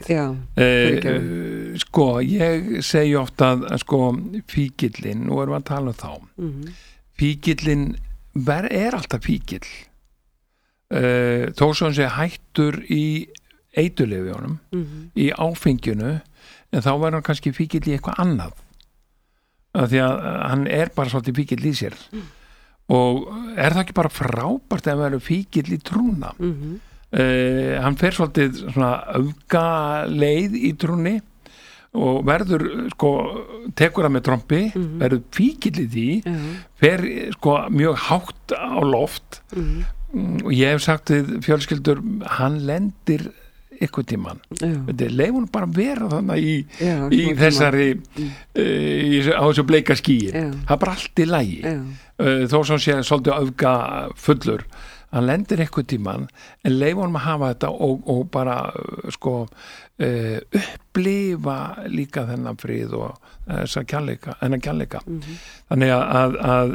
eitthvað ég segi ofta að fíkillinn, nú erum við að tala þá fíkillinn alltaf fíkill þó svo hann sé hættur í eiturlyfjunum í áfenginu en þá var hann kannski fíkill í eitthvað annað af því að hann bara svolítið fíkill í sér og það ekki bara frábært að vera fíkill í trúna hann fer svolítið svona öfgaleið í trúni og verður tekur það með trompi verður fíkill í því fer mjög hátt á loft og ég hef sagt við fjölskyldur hann lendir ykkur tíman leifum bara vera þannig í þessari á þessu bleika skýi það bara allt í lagi þó sem sé svolítið öfga fullur hann lendir ykkur tíman en leifum að hafa þetta og bara upplifa líka þennan frið og þessa kærleika þannig að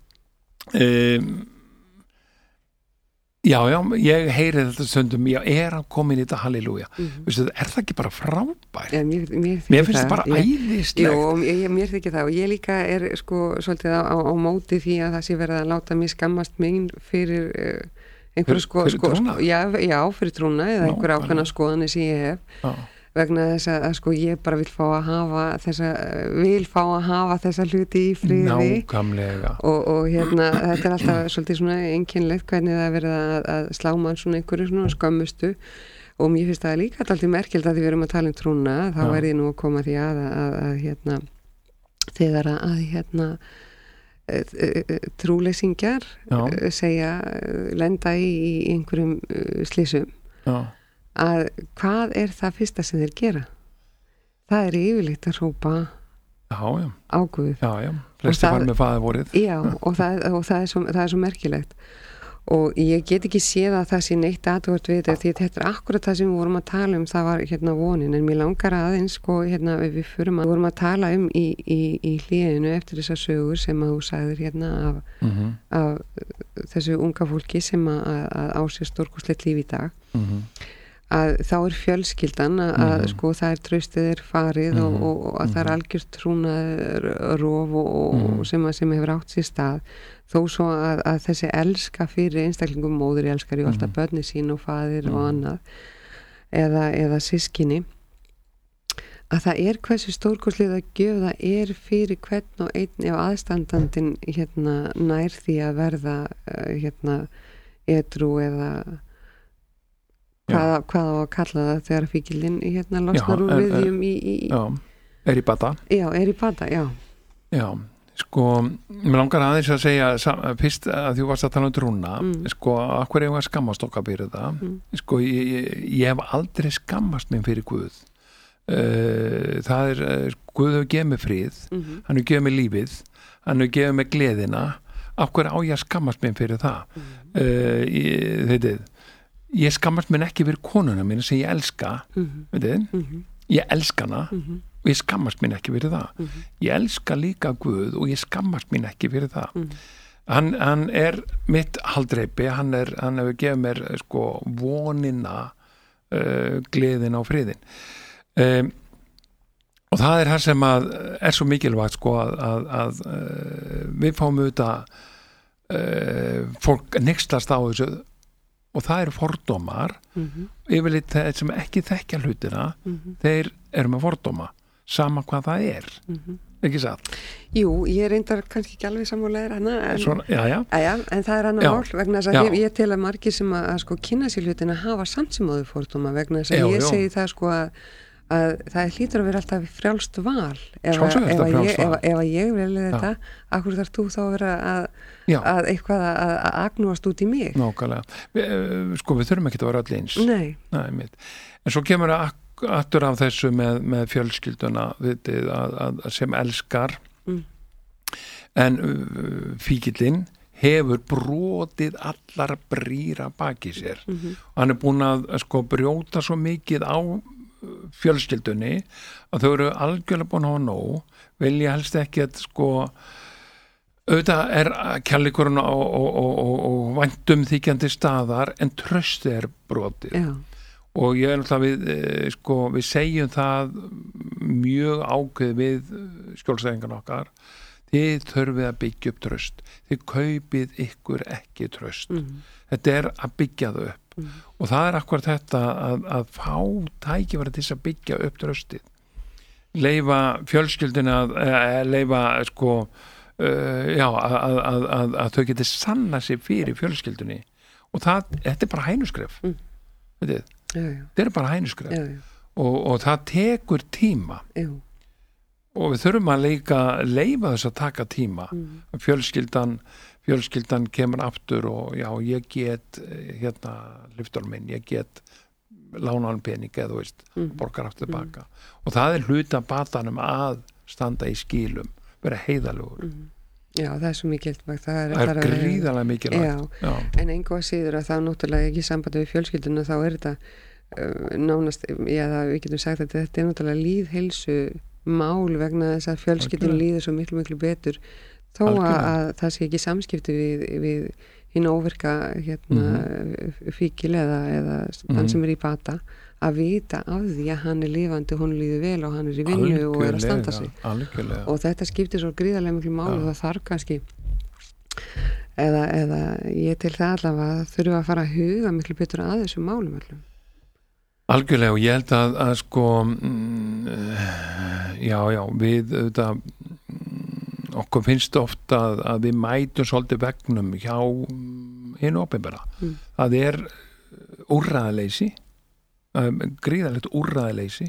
Já, ég heyri þetta stundum, hann komin í þetta halleluja. Veistu, það ekki bara frábært? Mér finnst það bara æðislegt. Jú, mér þykir það og ég líka svolítið á móti því að það sé verið að láta mig skammast mín fyrir einhverja já, fyrir trúna eða einhverja ákveðna skoðanir sem ég hef. Vegna þess að ég bara vil fá að hafa þessa hluti í friði nákvæmlega og þetta alltaf svolítið svona einkennilegt hvernig það verið að slá mann svona einhverju svona skömmustu og mér finnst það líka alltaf merkild að því við erum að tala um trúna, þá er ég nú að koma því að hérna, þegar að hérna trúleysingjar segja, lenda í einhverjum slysum, að hvað er það fyrsta sem þeir gera? Það er yfirleitt að hrópa á Guð. Flesti var með faðirvorið. Já, og það er svo merkilegt. Og ég get ekki séð að það sé neitt aðvort við þetta, því þetta er akkurat það sem við vorum að tala um, það var hérna vonin, en mér langar aðeins sko, hérna við vorum að tala um í hléinu eftir þessar sögur sem að þú sagðir hérna af þessu unga fólki sem að á sér stórkostlegt líf í dag, að þá er fjölskyldan að sko það er traustið er farið og að það er algjört trúnaður rof og sem hefur átt sér stað, þó svo að þessi elska fyrir einstaklingum, móðir elskar ju alltaf börni sín og faðir og annað eða sískinni, að það er hversu stórkostlið að gjöf það er fyrir hvern og einn ef aðstandandinn hérna nær því að verða hérna edrú eða hvað á að kalla það þegar fíkilinn hérna losnar úr viðjum er í bata. Er í bata, Já, sko, mér langar aðeins að segja fyrst að þú varst að tala um trúna, sko, akkur ég var skammast okkar fyrir það, sko, ég hef aldrei skammast mig fyrir Guð. Það er, Guð hefur gefið mig frið, hann hefur gefið mig lífið, hann hefur gefið mig gleðina, akkur á ég að skammast mig fyrir það. Ég skammast mér ekki fyrir konuna mín sem ég elska, ég elska hana og ég skammast mín ekki fyrir það. Ég elska líka Guð og ég skammast mín ekki fyrir það. Hann er mitt haldreipi, hann hefur gefið mér sko vonina, gleðina og friðin. Og það er það sem er svo mikilvægt sko að við fáum auðvitað fólk nexlast á þessu, og það eru fordómar, yfirleitt þeir sem ekki þekkja hlutina, þeir eru með fordóma, sama hvað það er, ekki satt? Jú, ég reyndar kannski ekki alveg sammálaðir hana, en það er annað mál, vegna þess að ég tel að margir sem að sko kynna sér hlutina hafa samt sem áður fordóma, vegna þess að ég segi það sko að það hlýtur að vera alltaf frjálst val ef ég velja þetta, akkur þarf þú þá að vera að eitthvað að agnúast út í mig. Nákvæmlega, sko við þurfum ekki að vera allir eins. Nei. En svo kemur aftur af þessu með fjölskylduna vitið, að sem elskar en fíkillinn hefur brotið allar brýra baki sér. Hann er búin að sko brjóta svo mikið á fjölskyldunni að þau eru algjörlega búin að hafa nóg, vilja helst ekki að sko auðvitað er kærleikurinn og væntum þykjandi staðar, en trösti er brotið. Og ég er náttúrulega við segjum það mjög ákveð við skjólstæðingarna okkar, þið þurfið að byggja upp tröst, þið kaupið ykkur ekki tröst, þetta er að byggja það upp. Og það er akkurat þetta að fá tækifæri til þess að byggja upp tröstið, leyfa fjölskylduna leyfa sko að þau geti sanna sig fyrir fjölskyldunni, og þetta er bara hænuskref, þetta er bara hænuskref, og það tekur tíma, og við þurfum að leyfa þess að taka tíma. Fjölskyldan kemur aftur og ég get hérna lyftur minn, ég get lánaðan pening eða borgar aftur tilbaka, og það er hluti af batanum að standa í skilum, vera heiðalegur. Já, það er svo mikilvægt, það er gríðarlega mikilvægt. En engu að síður að það náttúrulega ekki sambandi við fjölskylduna, þá er þetta nánast, við getum sagt að þetta er náttúrulega líðheilsu mál, vegna þess að fjölskyldun líður svo miklu betur, þó að það sé ekki samskipti við hinn óvirka fíkil eða þann sem er í bata, að vita af því að hann er lifandi, hún líður vel og hann er í vinnu og er að standa sig. Og þetta skiptir svo gríðarlega miklu máli, og það þarf kannski eða ég til það allavega að þurfa að fara að huga miklu betur að þessum málum allum. Algjörlega, og ég held að sko við auðvitað okkur finnst ofta að við mætum svolítið vegnum hjá hinu opinbera. Það er úrræðaleysi, gríðarlegt úrræðaleysi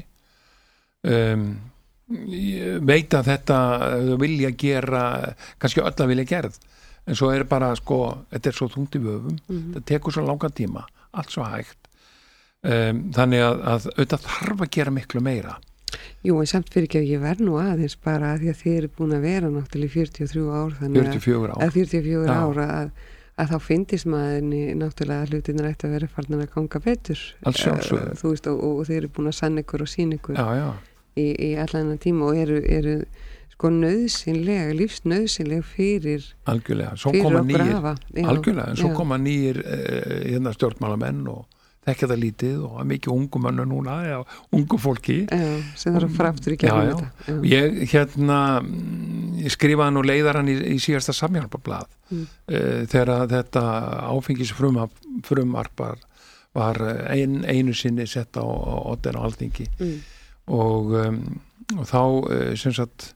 ég veit að þetta vilja gera, kannski öll að vilja gerð, en svo bara þetta svo þungt í vöfum, þetta tekur svo langan tíma, allt svo hægt þannig að auðvitað þarf að gera miklu meira. Jú, en samt fyrir ekki að ég verð nú aðeins bara að því að þið eru búin að vera náttúrulega 44 ár 44 ár að þá fyndist maður náttúrulega að hlutinir ætti að vera farnar að ganga betur þú veist og þið eru búin að sanna ykkur og sína ykkur í allan tíma og eru nöðsynlega, lífsnöðsynlega fyrir okkur að hafa algjörlega, en svo koma nýjir stjórnmálamenn og þekkja það lítið og mikið ungum mönnu núna ungu fólki sem þarf að fara aftur í gegnum þetta ég skrifaði nú leiðarann í síðasta samhjálparblað þegar þetta áfengisfrumvarp var einu sinni sett á oddinn á Alþingi og þá sem sagt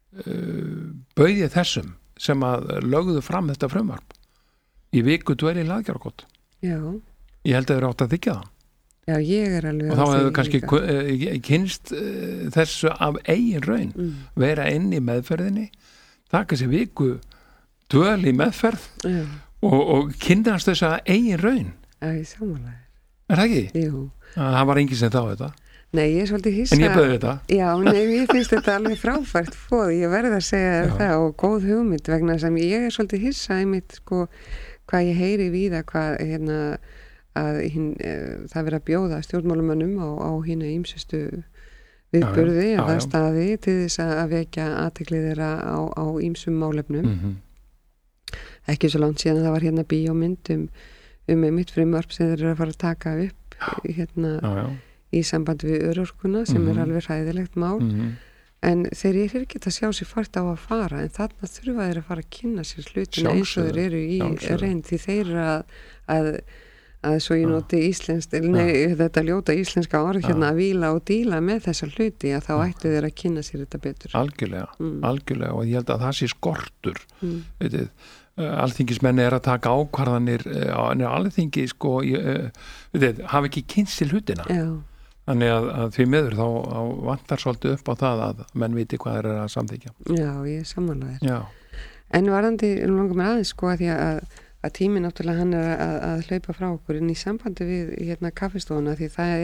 bauð ég þessum sem að lögðu fram þetta frumvarp í viku dveli laðgerðarkot ég held að þeir átt að þykja það Já, ég alveg og þá hefur kannski kynst þessu af eigin raun vera inn í meðferðinni taka sér viku dvöl í meðferð og kynnast þess að eigin raun ég samanlega það ekki? Jú það var enginn sem þá þetta Nei, ég svolítið hissa en ég bauði þetta Já, ég finnst þetta alveg fráfært ég verði að segja það og góð hugmynd vegna sem ég svolítið hissa einmitt hvað ég heyri víða hvað að það verið að bjóða stjórnmálumönnum á hina ýmsustu viðburði eða staði til þess að vekja athygli þeirra á ýmsum málefnum ekki svo langt síðan að það var bíómynd mitt frumvarp sem þeir eru að fara að taka upp í sambandi við örorkuna sem alveg hræðilegt mál en þeir eru ekki að sjá sér fart á að fara en þarna þurfa þeir að fara að kynna sér hlutina eins og þeir eru í reynd því þeir eru að svo ég noti þetta ljóta íslenska orð að víla og díla með þessa hluti að þá ættu þeir að kynna sér þetta betur algjörlega og ég held að það sé skortur alþingismenni að taka ákvarðanir á alþingi hafa ekki kynnt sér hlutina þannig að því miður þá vantar svolítið upp á það að menn viti hvað þeir eru að samþykja Já, ég samanlega en varðandi langar mér aðeins að því að tíminn náttúrulega hann að hlaupa frá okkur inn í sambandi við kaffistofuna því það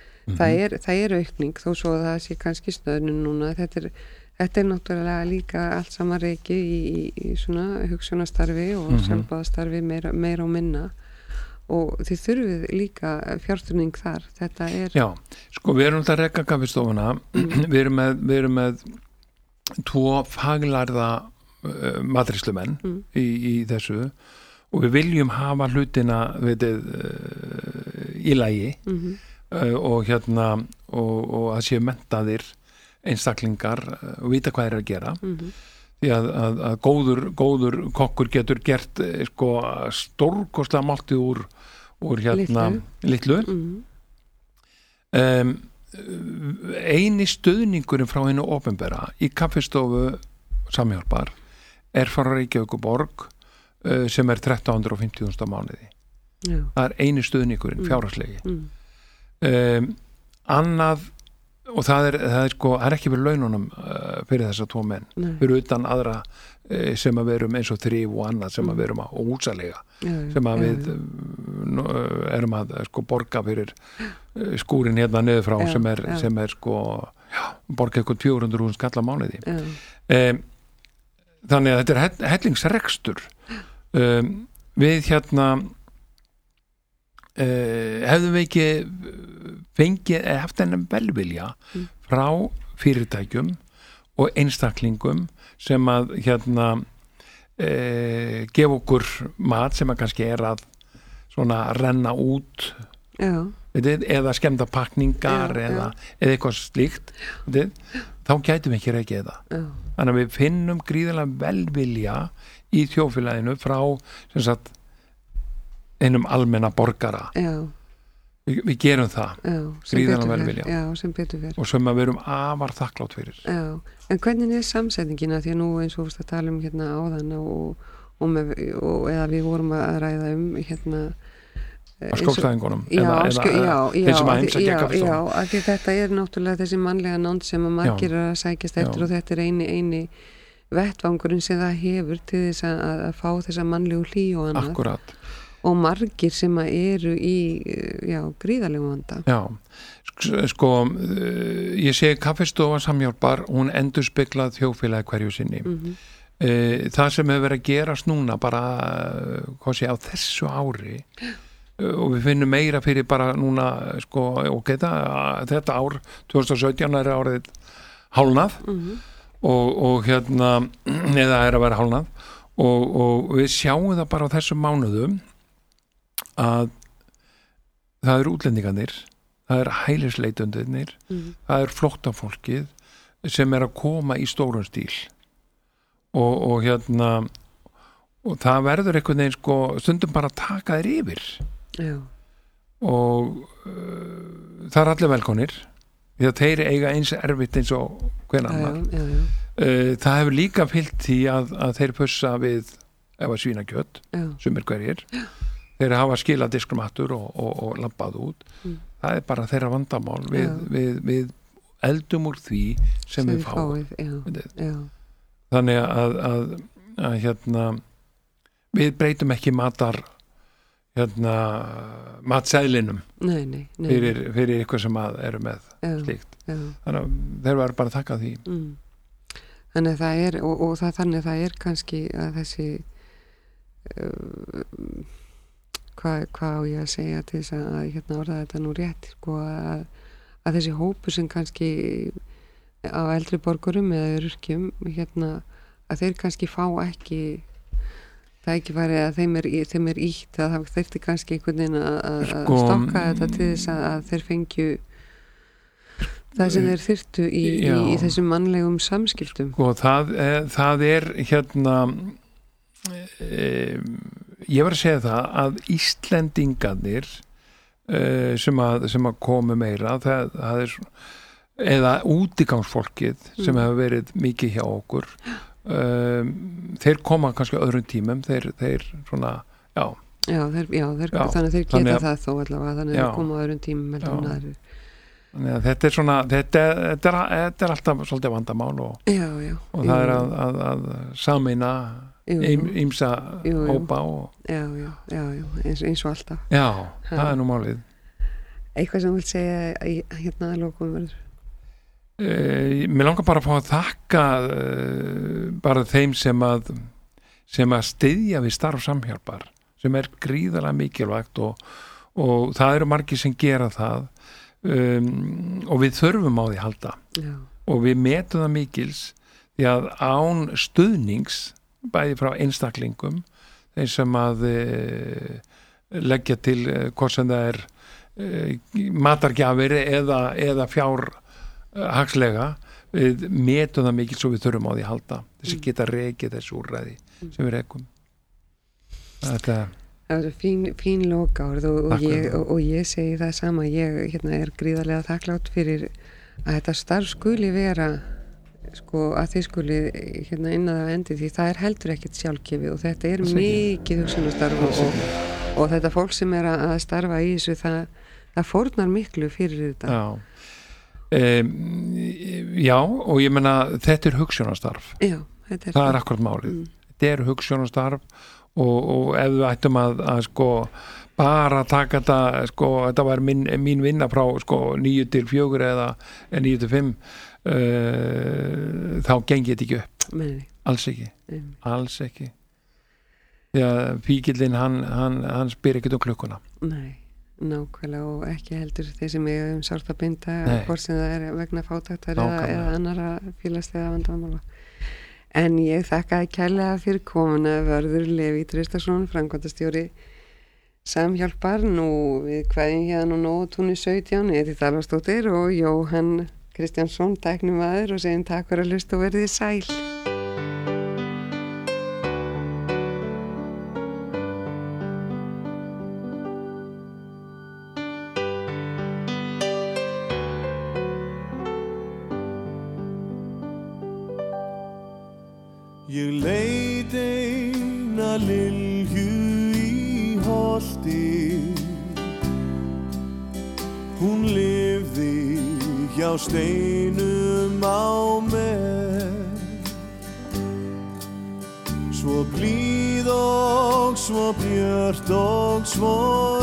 er aukning þó svo að það sé kannski stöðnum núna þetta er náttúrulega líka allt saman reiki í svona hugsunastarfi og sjálfbáðastarfi meira og minna og þið þurfið líka fjárstuðning þar þetta er Já, við erum alltaf að reka kaffistofuna við erum með 2 faglærða matreiðslumenn í þessu og við viljum hafa hlutina í lagi og og að séu menntaðir einstaklingar og vita hvað er að gera því að góður kokkur getur gert stórkostlega máltið úr litlu eini stuðningurinn frá hennu opinbera í kaffistofu Samhjálpar er frá Reykjavíkurborg sem er 1350.000 á mánuði það er eini stuðningurinn fjárhagslegi annað og það er ekki fyrir laununum fyrir þessa 2 menn fyrir utan aðra sem að verum eins og Þrif og annað sem að verum að húsalega sem að við erum að borga fyrir skúrin niður frá sem er borga eitthvað 400.000 skall á mánuði þannig að þetta er hellingsrekstur við hefðum við ekki fengið haft þennan velvilja frá fyrirtækjum og einstaklingum sem að gefa okkur mat sem að kannski er að svona renna út eða skemmta pakningar eða eitthvað slíkt þá gætum við ekki reikið það þannig að við finnum gríðarlega velvilja í þjóðfélaginu frá sem sagt einum almenna borgara við gerum það gríðarlega velvilja sem betur fer og sem að við erum afar þakklátt fyrir en hvernig er samsetningina því að nú eins og að tala áðan og eða við vorum að ræða skólstæðingunum eða þeir sem að heimsækja kaffistofuna. Já, af því þetta náttúrulega þessi mannlega nánd sem að margir að sækjast eftir og þetta eini vettvangurinn sem það hefur til þess að fá þessa mannlegu hlý og annað. Akkurat. Og margir sem að eru í gríðarlegu vanda. Já, sko ég segi kaffistofa Samhjálpar, hún endurspeglað þjóðfélagi hverju sinni. Það sem hefur verið að gerast núna bara á þessu ári og við finnum meira fyrir bara núna sko, þetta ár 2017 er árið hálnað og eða er að vera hálnað og við sjáum það bara á þessum mánuðum að það eru útlendingarnir, það er hælisleitundirnir, það er flóttafólkið sem er að koma í stórum stíl og það verður einhvern veginn sko stundum bara að taka þér yfir. Já. Og það er allir velkonir því að þeir eiga eins erfitt eins og hver annar. Það hefur líka fylgt því að þeir pussa við ef að svínakjöt sumir hverjir. Þeir hafa skilað diskum aftur og labbað út. Það er bara þeirra vandamál við eldum úr því sem við fáum. Þannig að við breytum ekki matseðlinum fyrir ykkur sem eru með slíkt. Þannig að þeir verður bara að taka því. Þannig að það er og þannig að það er kannski að þessi hvað á ég að segja til þess að orða þetta nú rétt sko, að þessi hópu sem kannski á eldri borgurum eða öryrkjum að þeir kannski fá ekki það ekki væri að þeim er ítt að það þurfti kannski einhvern veginn að stokka þetta til þess að þeir fengju það sem þeir þurftu í þessum mannlegum samskiptum. Það er ég var að segja það að Íslendingarnir sem að komu meira það er eða útigangsfólkið sem hefur verið mikið hjá okkur þeir koma kannski öðrum tímum þeir svona þannig að þeir geta það þó allavega þannig að þeir koma öðrum tímum þannig að þetta er svona þetta er alltaf svolítið vandamál og það er að sameina ýmsa hópa eins og alltaf það er nú málið. Eitthvað sem vil segja að lokum verður? Mér langar bara að fá að þakka bara þeim sem að styðja við starf Samhjálpar sem er gríðarlega mikilvægt og það eru margir sem gera það og við þurfum á því að halda og við metum það mikils því að án stuðnings bæði frá einstaklingum þeim sem að leggja til hvort sem það er matargjafir eða fjárhagslega við metum það mikil svo við þurfum á því að halda þess að geta rekið þessu úrræði sem við rekum. Það er fín lokaorð og ég segi það sama, ég er gríðarlega þakklátt fyrir að þetta starf skuli vera sko að þið skuli inn að endi því það er heldur ekkert sjálfgefið og þetta er mikið hugsunastarf og þetta fólk sem er að starfa í þessu það fórnar miklu fyrir þetta. Já og ég meina þetta er hugsunastarf. Það er akkurat málið. Þetta er hugsunastarf og ef við ættum að sko bara taka þetta sko þetta var mín vinna frá sko 9 til 4 eða 9 til 5 þá gengi þetta ekki upp. Nei. Alls ekki því að fíkillinn hann spyr ekkert um klukkuna. Nei, nákvæmlega og ekki heldur þeir sem eiga sárt að binda hvort sem það er vegna fátæktar eða annara félagslega vandamála. En ég þakkaði kærlega fyrir komuna Vörður Leví Traustason, framkvæmdastjóri Samhjálpar, nú við kveðjum hérna og Nóatúni 17, Edith Alvarsdóttir og Jóhann Kristjánsson, tæknimaður og segjum takk fyrir að hlusta og verðið sæl. Ég leit eina lilju í holti hún lifði hjá steinum á mér. Svo blíð og svo björt og svo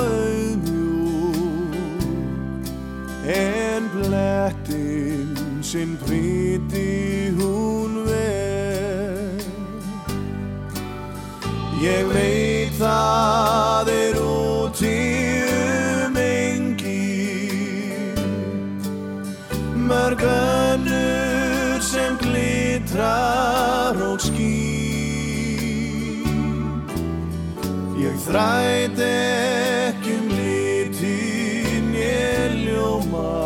auðmjúk, en blettin sinn prýddi hún vel. Ég veit það úti engi, mörg önnur sem glitrar og skín. Ég þræt ekki litin ég ljóma,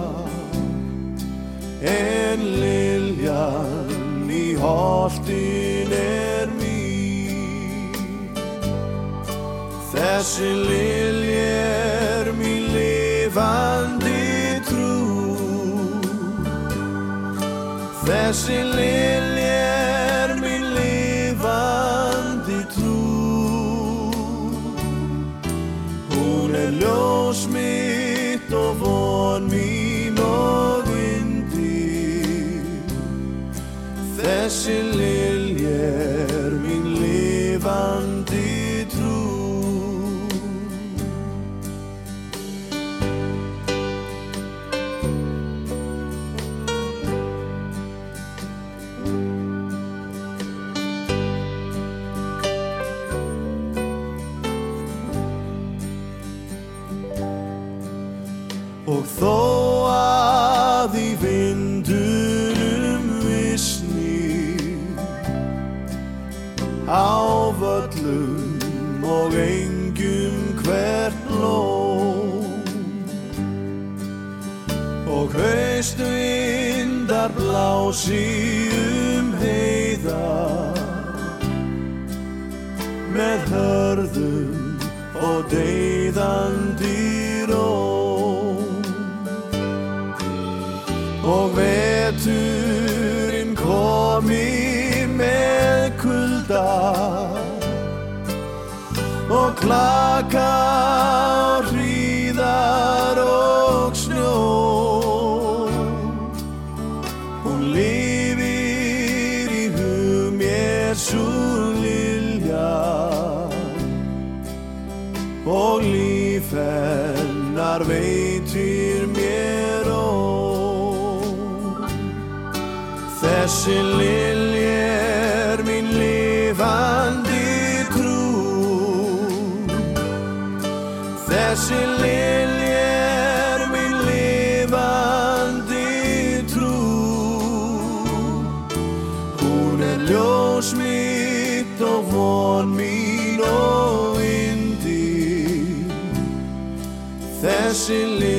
en liljan í holtin mín. Þessi lilja mín lifandi trú, þessi lilja mín lifandi trú. Hún ljós mitt og von mín og yndi. Þessi lilja mín lifandi trú. Og þó að í vindunum visni, á völlum og engjum hvert blóm, og haustvindar blási heiðar, með hörðum og deyðandi róm. Og veturinn komi með kulda og klaka og hríðar og snjó. Hún lifir í hug mér sú lilja, og líf hennar veitir mér ró. Þessi lilja mín lifandi trú, þessi lilja mín lifandi trú. Hún ljós mitt og von mín og yndi. Þessi lilja